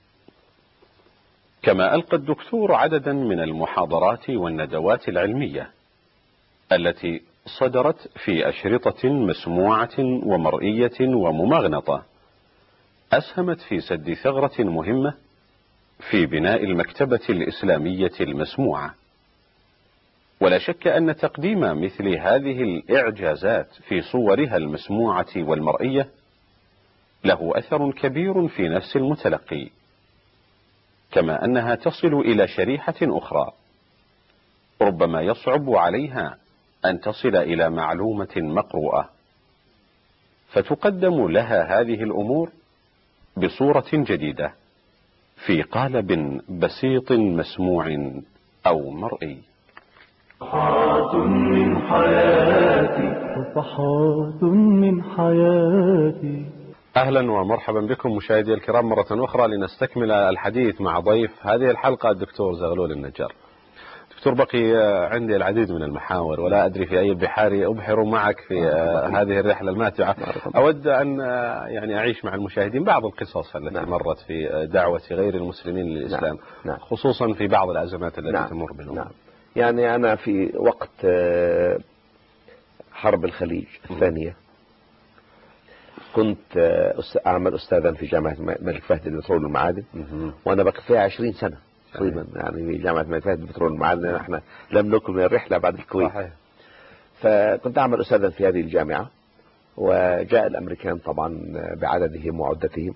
كما ألقى الدكتور عددا من المحاضرات والندوات العلمية التي صدرت في أشرطة مسموعة ومرئية وممغنطة، أسهمت في سد ثغرة مهمة في بناء المكتبة الإسلامية المسموعة. ولا شك أن تقديم مثل هذه الإعجازات في صورها المسموعة والمرئية له أثر كبير في نفس المتلقي، كما أنها تصل إلى شريحة أخرى ربما يصعب عليها أن تصل إلى معلومة مقروءة، فتقدم لها هذه الأمور بصورة جديدة في قالب بسيط مسموع أو مرئي. صفحات من حياتي صفحات من حياتي. أهلا ومرحبا بكم مشاهدي الكرام مرة أخرى لنستكمل الحديث مع ضيف هذه الحلقة الدكتور زغلول النجار. دكتور، بقي عندي العديد من المحاور ولا أدري في أي بحار أبحر معك في هذه الرحلة الماتعة. أود أن يعني أعيش مع المشاهدين بعض القصص التي نعم. مرت في دعوة غير المسلمين للإسلام، نعم. خصوصا في بعض الأزمات التي نعم. تمر بهم. نعم. يعني أنا في وقت حرب الخليج الثانية كنت أعمل أستاذا في جامعة الملك فهد للبترول والمعادن، وأنا بقى فيها عشرين سنة تقريبا يعني في جامعة الملك فهد للبترول والمعادن. احنا لم نكمل الرحلة بعد الكويت. صحيح. فكنت أعمل أستاذا في هذه الجامعة، وجاء الأمريكان طبعا بعددهم وعدتهم،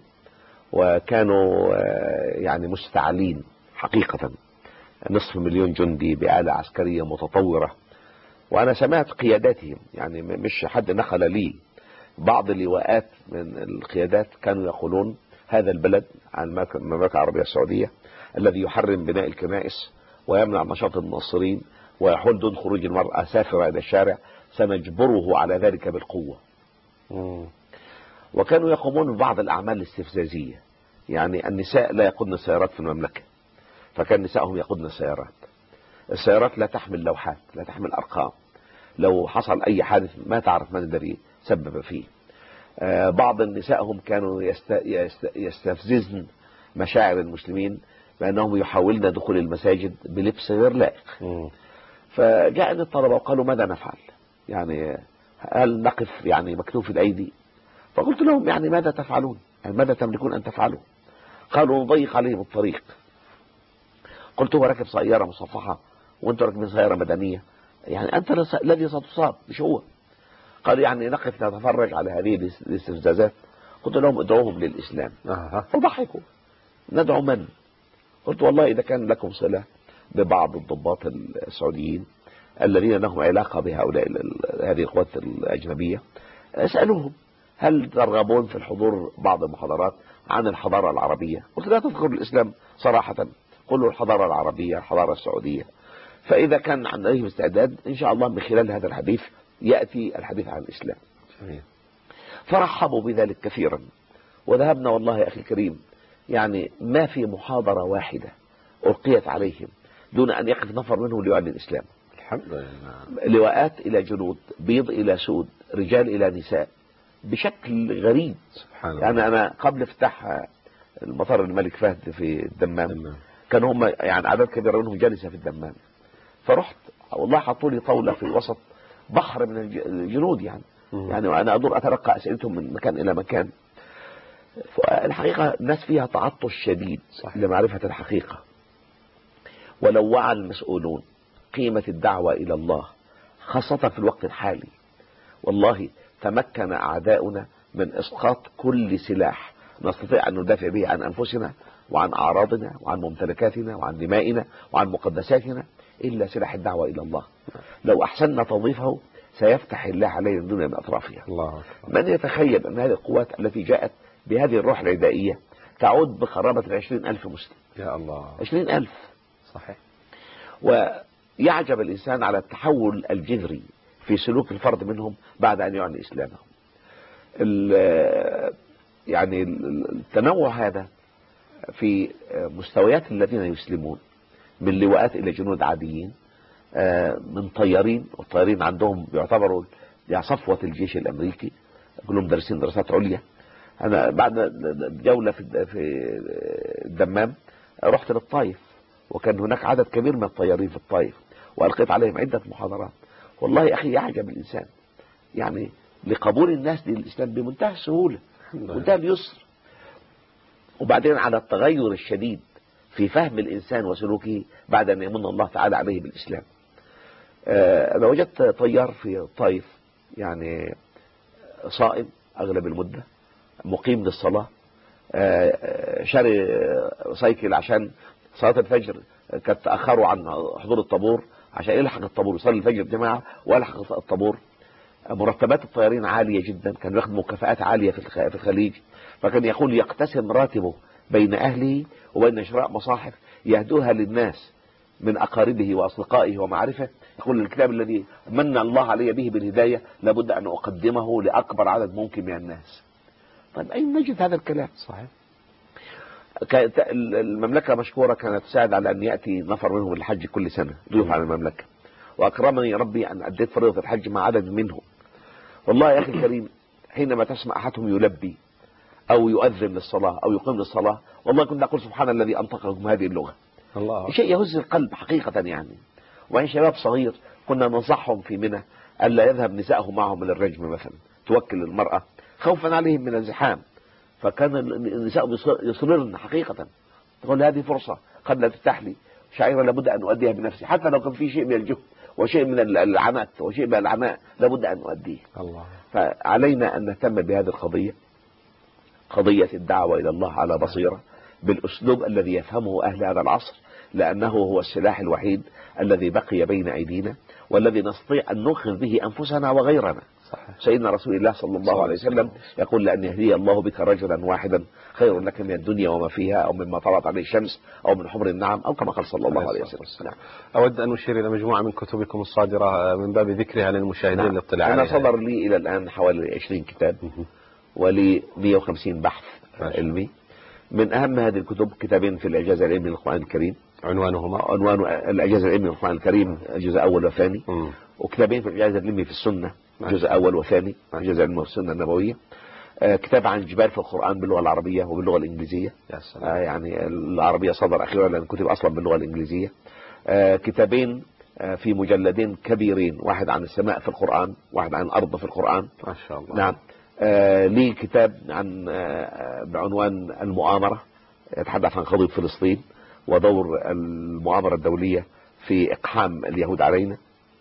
وكانوا يعني مستعلين حقيقة، نصف مليون جندي بآلة عسكرية متطورة. وأنا سمعت قياداتهم، يعني مش حد نقل لي، بعض اللواءات من القيادات كانوا يقولون هذا البلد عن المملكة العربية السعودية الذي يحرم بناء الكنائس ويمنع نشاط الناصرين ويحول دون خروج المرأة سافرة إلى الشارع سنجبره على ذلك بالقوة. مم. وكانوا يقومون ببعض الأعمال الاستفزازية، يعني النساء لا يقودن السيارات في المملكة، فكان نسائهم يقودن السيارات. السيارات لا تحمل لوحات، لا تحمل أرقام، لو حصل أي حادث ما تعرف من الذي سبب فيه. آه بعض نسائهم كانوا يست... يست... يستفززن مشاعر المسلمين بأنهم يحاولن دخول المساجد بلبس غير لائق. فجاءني الطلبة وقالوا ماذا نفعل؟ يعني هل نقف يعني مكتوف الأيدي؟ فقلت لهم يعني ماذا تفعلون؟ يعني ماذا تملكون أن تفعلوا؟ قالوا نضيق عليهم الطريق. قلت هو راكب سيارة مصفحة وانتوا راكبين سيارة مدنية، يعني أنت الذي ستصاب مش هو. قالوا يعني نقف نتفرج على هذه الاستفزازات. قلت لهم ادعوهم للإسلام. أه. فضحكوا. ندعو من؟ قلت والله إذا كان لكم صلة ببعض الضباط السعوديين الذين لهم علاقة بهؤلاء هذه القوات الأجنبية، اسألوهم هل ترغبون في الحضور بعض المحاضرات عن الحضارة العربية؟ قلت لا تذكر الإسلام صراحة، قلوا الحضارة العربية الحضارة السعودية. فإذا كان عندهم استعداد إن شاء الله من خلال هذا الحديث يأتي الحديث عن الإسلام. فرحبوا بذلك كثيرا، وذهبنا والله يا أخي الكريم يعني ما في محاضرة واحدة ألقيت عليهم دون أن يقف نفر منهم ليعلن الإسلام. الحمد لله. لواءات إلى جنود، بيض إلى سود، رجال إلى نساء، بشكل غريب. سبحان يعني الله. أنا قبل افتتاح المطار الملك فهد في الدمام كانوا هم يعني عدد كبير منهم جالسة في الدمام، فرحت والله حطوا لي طاولة في وسط بحر من الجنود يعني م. يعني وأنا أدور أتلقى أسئلتهم من مكان إلى مكان. الحقيقة الناس فيها تعطش شديد صح. لمعرفة الحقيقة. ولو وعى المسؤولون قيمة الدعوة إلى الله خاصة في الوقت الحالي، والله تمكن أعداؤنا من إسقاط كل سلاح نستطيع أن ندافع به عن أنفسنا وعن أعراضنا وعن ممتلكاتنا وعن دمائنا وعن مقدساتنا إلا سلاح الدعوة إلى الله. لو أحسننا توظيفه سيفتح الله علينا الدنيا من أطرافها. الله. من يتخيل أن هذه القوات التي جاءت بهذه الروح العدائية تعود بقرابة عشرين ألف مسلم؟ يا الله، عشرين ألف. صحيح. ويعجب الإنسان على التحول الجذري في سلوك الفرد منهم بعد أن يعلن إسلامه. يعني التنوع هذا في مستويات الذين يسلمون، من لواءات إلى جنود عاديين، من طيارين، والطيارين عندهم يعتبروا صفوة الجيش الأمريكي، كلهم دارسين دراسات عليا. أنا بعد جولة في الدمام رحت للطائف، وكان هناك عدد كبير من الطيارين في الطائف، وألقيت عليهم عدة محاضرات. والله يا أخي يعجب الإنسان يعني لقبول الناس للإسلام بمنتهى السهولة، منتهى اليسر. وبعدين على التغير الشديد في فهم الإنسان وسلوكه بعد أن يمن الله تعالى عليه بالإسلام. أنا وجدت طيار في الطائف يعني صائم أغلب المدة، مقيم للصلاة، شاري سايكل عشان صلاة الفجر كانت تأخروا عن حضور الطابور عشان يلحق الطابور، يصلي الفجر جماعة ويلحق الطابور. مرتبات الطيارين عالية جدا، كانوا ياخدوا مكافآت عالية في الخليج، فكان يقول يقتسم راتبه بين أهله وبين شراء مصاحف يهدوها للناس من أقاربه وأصدقائه ومعارفه. يقول الكتاب الذي من الله علي به بالهداية لابد أن أقدمه لأكبر عدد ممكن من الناس. طيب أين نجد هذا الكلام؟ صحيح. المملكة مشكورة كانت تساعد على أن يأتي نفر منهم الحج كل سنة ضيوف على المملكة، وأكرمني ربي أن أديت فريضة الحج مع عدد منهم. والله يا أخي الكريم حينما تسمع أحدهم يلبي أو يؤذن للصلاة أو يقيم للصلاة، والله كنت أقول سبحان الذي أنطقكم هذه اللغة. الله. شيء يهز القلب حقيقة يعني. وعين شباب صغير كنا ننصحهم في منى ألا يذهب نسائهم معهم للرجم مثلا، توكل المرأة خوفا عليهم من الزحام، فكان النساء يصررن حقيقة، تقول هذه فرصة قد لا تفتح لي شعيرة لابد أن أؤديها بنفسي، حتى لو كان في شيء من الجهد وشيء من العناء وشيء من العناء لابد أن أؤديه. الله. فعلينا أن نهتم بهذه القضية، قضية الدعوة إلى الله على بصيرة بالأسلوب الذي يفهمه أهل هذا العصر، لأنه هو السلاح الوحيد الذي بقي بين أيدينا والذي نستطيع أن ننقذ به أنفسنا وغيرنا. صحيح. سيدنا رسول الله صلى الله عليه وسلم يقول لأن يهدي الله بك رجلا واحدا خير لك من الدنيا وما فيها أو مما طلعت عليه الشمس أو من حمر النعم أو كما قال صلى الله عليه وسلم. نعم. أود أن أشير إلى مجموعة من كتبكم الصادرة من باب ذكرها للمشاهدين. نعم. للاطلاع عليها. أنا صدر لي إلى الآن حوالي عشرين كتاب ولي مئة وخمسين بحث علمي. من أهم هذه الكتب كتابين في الإعجاز العلمي للقرآن الكريم، عنوانهما عنوان الإعجاز العلمي للقرآن الكريم جزء أول وثاني، وكتابين في الإعجاز العلمي في السنة جزء أول وثاني، إعجاز العلمي والسنة النبوية. آه كتاب عن الجبال في القرآن باللغة العربية وباللغة الإنجليزية. آه يعني العربية صدر أخيرا لأن كتب أصلا باللغة الإنجليزية. آه كتابين آه في مجلدين كبيرين، واحد عن السماء في القرآن، واحد عن الأرض في القرآن. ما شاء الله. نعم. آه لي كتاب عن آه بعنوان المؤامرة، يتحدث عن قضية فلسطين ودور المؤامرة الدولية في إقحام اليهود علينا.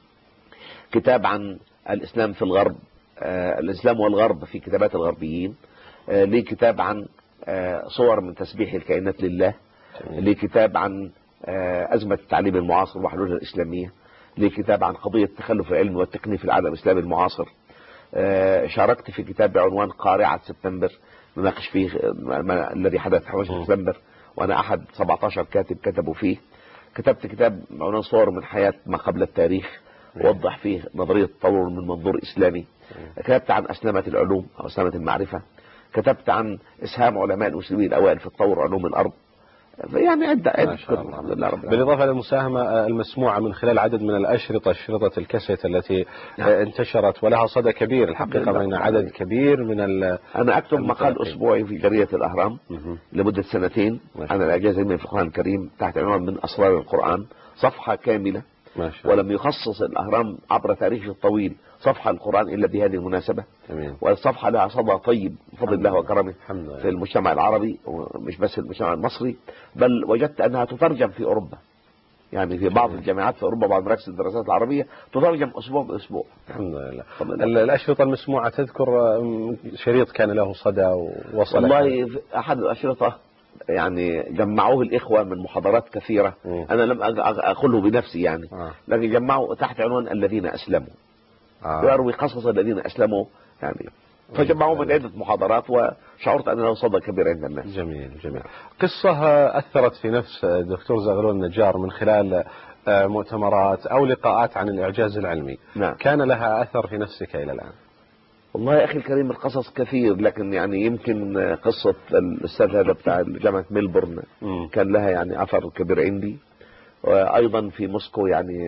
كتاب عن الإسلام في الغرب، آه الإسلام والغرب في كتابات الغربيين. آه لي كتاب عن آه صور من تسبيح الكائنات لله. لي كتاب عن آه أزمة التعليم المعاصر وحلولها الإسلامية. لي كتاب عن قضية تخلف العلم والتقنية في العالم الإسلامي المعاصر. آه شاركت في كتاب بعنوان قارعة سبتمبر نناقش فيه ما الذي حدث حوالي سبتمبر، وأنا أحد سبعة عشر كاتب كتبوا فيه. كتبت كتاب بعنوان صور من حياة ما قبل التاريخ، ووضح فيه نظرية التطور من منظور إسلامي. كتبت عن أسلمة العلوم أو أسلمة المعرفة. كتبت عن إسهام علماء المسلمين الأوائل في تطور علوم الأرض. يعني عدة عدة الحمد لله رب العالمين. بالإضافة للمساهمة المسموعة من خلال عدد من الأشرطة، أشرطة الكاسيت التي نعم. انتشرت ولها صدى كبير الحقيقة بين عدد كبير من ال أنا أكتب مقال أسبوعي في جريدة الأهرام لمدة سنتين عن الإعجاز العلمي في القرآن الكريم تحت عنوان من أسرار القرآن، صفحة كاملة. ولم يخصص الأهرام عبر تاريخه الطويل صفحة القرآن إلا بهذه المناسبة. أمين. والصفحة لها صدى طيب بفضل الله وكرمه في المجتمع العربي، ومش بس المجتمع المصري، بل وجدت أنها تترجم في أوروبا. يعني في بعض الجامعات في أوروبا، بعض مراكز الدراسات العربية تترجم أسبوع بأسبوع. الحمد لله. الأشرطة المسموعة تذكر شريط كان له صدى ووصل؟ والله أحد الأشرطة يعني جمعوه الإخوة من محاضرات كثيرة. م. أنا لم أقوله بنفسي يعني، آه. لكن جمعوا تحت عنوان الذين أسلموا، آه. يروي قصص الذين أسلموا يعني، فجمعوا من عدة محاضرات وشعرت أن له صدى كبير عند الناس. جميل جميل. قصة أثرت في نفس دكتور زغلول النجار من خلال مؤتمرات أو لقاءات عن الإعجاز العلمي. نعم. كان لها أثر في نفسك إلى الآن؟ والله يا أخي الكريم القصص كثير، لكن يعني يمكن قصة الأستاذ هذا بتاع جامعة ميلبورن م. كان لها يعني أثر كبير عندي. وأيضا في موسكو يعني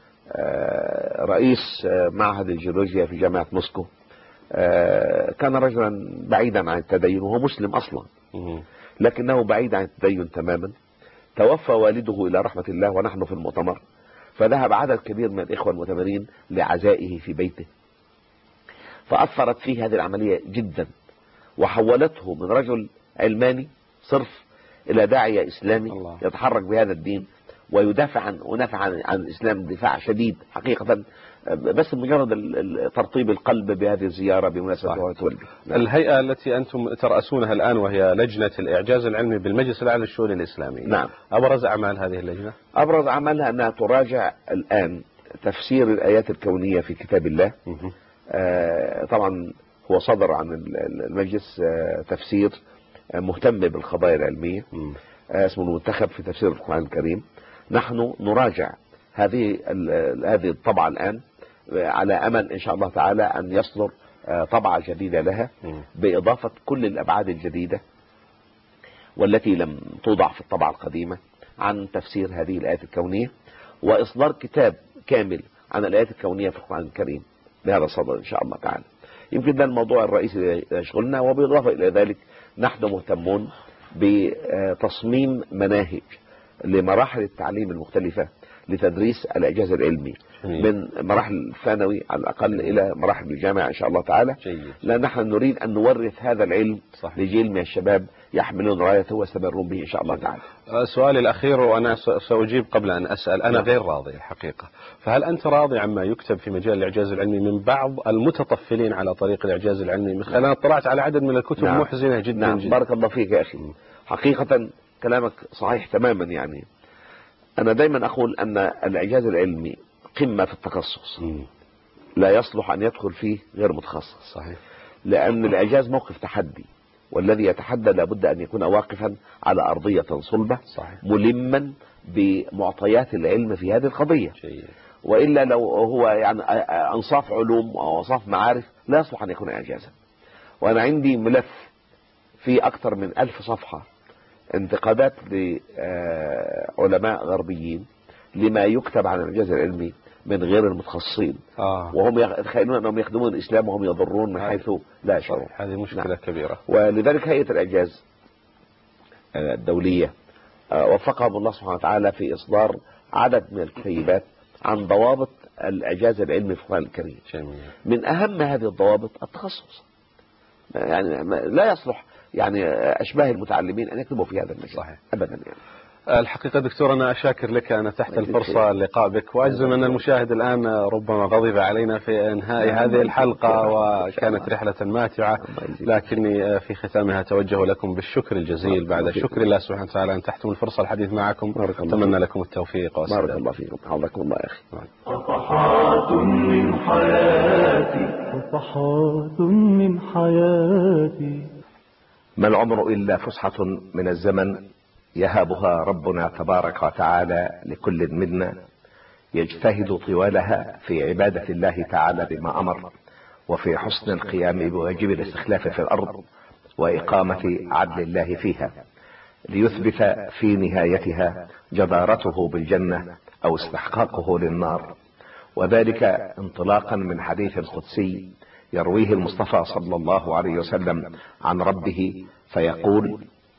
رئيس معهد الجيولوجيا في جامعة موسكو كان رجلا بعيدا عن التدين، وهو مسلم أصلا لكنه بعيد عن التدين تماما. توفى والده إلى رحمة الله ونحن في المؤتمر، فذهب عدد كبير من الإخوة المؤتمرين لعزائه في بيته، فأثرت فيه هذه العملية جدا وحولته من رجل علماني صرف إلى داعية إسلامي الله. يتحرك بهذا الدين ويدافع عن ونافع عن, عن الإسلام دفاع شديد حقيقة، بس مجرد ترطيب القلب بهذه الزيارة بمناسبة والده. الهيئة التي أنتم ترأسونها الآن وهي لجنة الإعجاز العلمي بالمجلس الأعلى للشؤون الإسلامية، نعم. أبرز أعمال هذه اللجنة؟ أبرز أعمالها أنها تراجع الآن تفسير الآيات الكونية في كتاب الله. آه طبعا هو صدر عن المجلس آه تفسير مهتم بالقضايا العلمية اسمه المنتخب في تفسير القرآن الكريم. نحن نراجع هذه هذه الطبعة الآن على أمل إن شاء الله تعالى أن يصدر طبعة جديدة لها بإضافة كل الأبعاد الجديدة والتي لم توضع في الطبعة القديمة عن تفسير هذه الآيات الكونية، وإصدار كتاب كامل عن الآيات الكونية في القرآن الكريم بهذا الصدد إن شاء الله تعالى. يمكن ده الموضوع الرئيسي يشغلنا. وبإضافة إلى ذلك نحن مهتمون بتصميم مناهج لمراحل التعليم المختلفة لتدريس الإعجاز العلمي من مراحل الثانوي على الأقل إلى مراحل الجامعة إن شاء الله تعالى، لأن نحن نريد أن نورث هذا العلم صح. لجيل من الشباب يحملون رايته ويستمرون به إن شاء الله تعالى. سؤالي الأخير وأنا سأجيب قبل أن أسأل، أنا غير راضي الحقيقة، فهل أنت راضي عما يكتب في مجال الإعجاز العلمي من بعض المتطفلين على طريق الإعجاز العلمي؟ من خلال اطلعت على عدد من الكتب نعم. محزنة جدا نعم. جدا. بارك الله فيك يا أخي. حقيقة كلامك صحيح تماما. يعني أنا دايما أقول أن الإعجاز العلمي قمة في التخصص، م. لا يصلح أن يدخل فيه غير متخصص. صحيح. لأن الإعجاز موقف تحدي، والذي يتحدى لابد أن يكون واقفا على أرضية صلبة صحيح. ملما بمعطيات العلم في هذه القضية شيء. وإلا لو هو يعني أنصاف علوم أو أنصاف معارف لا يصلح أن يكون إعجازا. وأنا عندي ملف في أكثر من ألف صفحة انتقادات لعلماء غربيين لما يكتب عن الإعجاز العلمي من غير المتخصصين آه. وهم يتخيلون أنهم يخدمون الإسلام وهم يضرون من حيث لا يشعرون. هذه مشكلة نعم. كبيرة. ولذلك هيئة الإعجاز الدولية وفقهم الله سبحانه وتعالى في إصدار عدد من الكتيبات عن ضوابط الإعجاز العلمي في القرآن الكريم. جميل. من أهم هذه الضوابط التخصص. يعني لا يصلح يعني أشباه المتعلمين أن يكتبوا في هذا المجال صحيح. أبدا. يعني الحقيقة دكتور أنا أشاكر لك أنا تحت الفرصة اللقاء بك، وأجزم أن المشاهد الآن ربما غضب علينا في إنهاء هذه الحلقة وكانت رحلة ماتعة، لكني في ختامها أتوجه لكم بالشكر الجزيل بعد شكر الله سبحانه وتعالى أن تحتم الفرصة الحديث معكم. أتمنى لكم التوفيق والسلام. بارك الله فيكم. حفظكم الله يا أخي. صفحات من حياتي صفحات من حياتي ما العمر إلا فسحة من الزمن يهابها ربنا تبارك وتعالى لكل منا يجتهد طوالها في عبادة الله تعالى بما أمر، وفي حسن القيام بواجب الاستخلاف في الأرض وإقامة عدل الله فيها، ليثبت في نهايتها جدارته بالجنة أو استحقاقه للنار. وذلك انطلاقا من حديث قدسي يرويه المصطفى صلى الله عليه وسلم عن ربه فيقول: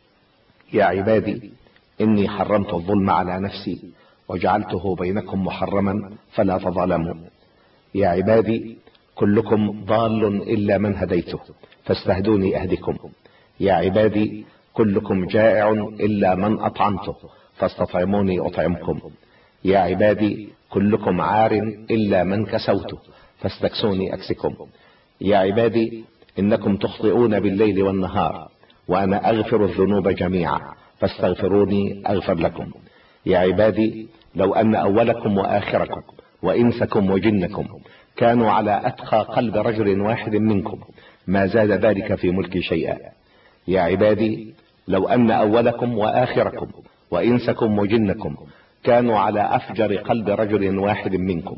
يا عبادي إني حرمت الظلم على نفسي وجعلته بينكم محرما فلا تظلموا. يا عبادي كلكم ضال إلا من هديته فاستهدوني أهدكم. يا عبادي كلكم جائع إلا من أطعمته فاستطعموني أطعمكم. يا عبادي كلكم عار إلا من كسوته فاستكسوني أكسكم. يا عبادي إنكم تخطئون بالليل والنهار وأنا أغفر الذنوب جميعا فاستغفروني أغفر لكم. يا عبادي لو أن أولكم وآخركم وإنسكم وجنكم كانوا على أتقى قلب رجل واحد منكم ما زاد ذلك في ملكي شيئا. يا عبادي لو أن أولكم وآخركم وإنسكم وجنكم كانوا على أفجر قلب رجل واحد منكم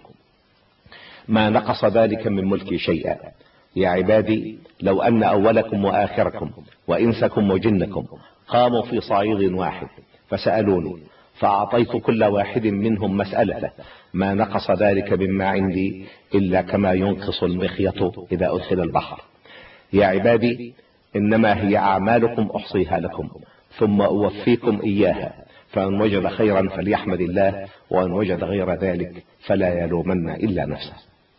ما نقص ذلك من ملكي شيئا. يا عبادي لو أن أولكم وآخركم وإنسكم وجنكم قاموا في صعيد واحد فسألوني فأعطيت كل واحد منهم مسألته ما نقص ذلك مما عندي إلا كما ينقص المخيط إذا أدخل البحر. يا عبادي إنما هي أعمالكم أحصيها لكم ثم أوفيكم إياها، فإن وجد خيرا فليحمد الله وإن وجد غير ذلك فلا يلومن إلا نفسه.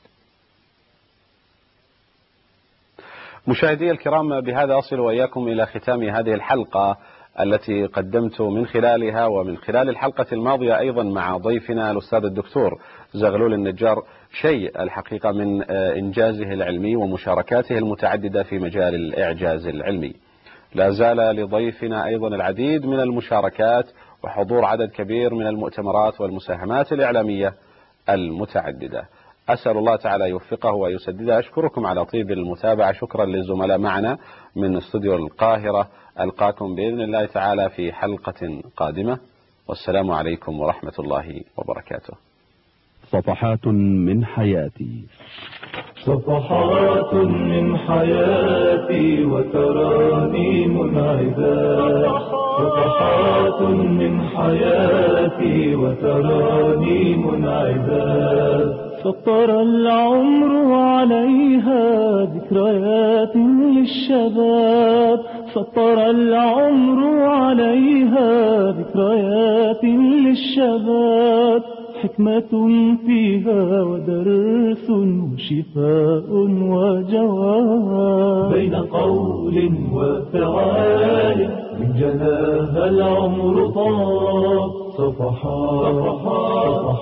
مشاهدي الكرام، بهذا أصل وإياكم إلى ختام هذه الحلقة التي قدمت من خلالها ومن خلال الحلقة الماضية أيضا مع ضيفنا الأستاذ الدكتور زغلول النجار شيء الحقيقة من إنجازه العلمي ومشاركاته المتعددة في مجال الإعجاز العلمي. لا زال لضيفنا أيضا العديد من المشاركات وحضور عدد كبير من المؤتمرات والمساهمات الإعلامية المتعددة. أسأل الله تعالى يوفقه ويسدده. أشكركم على طيب المتابعة. شكرا للزملاء معنا من استوديو القاهرة. ألقاكم بإذن الله تعالى في حلقة قادمة، والسلام عليكم ورحمة الله وبركاته. صفحات من حياتي. صفحات من حياتي وترانيم عذاب. صفحات من حياتي وترانيم عذاب. سطر العمر عليها ذكريات للشباب. سطر العمر عليها ذكريات للشباب. حكمة فيها ودرس وشفاء وجواب. بين قول وفعال من جناها العمر طاب. صفحات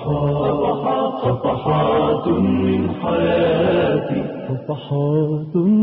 صفحات صفحات من حياتي. صفحات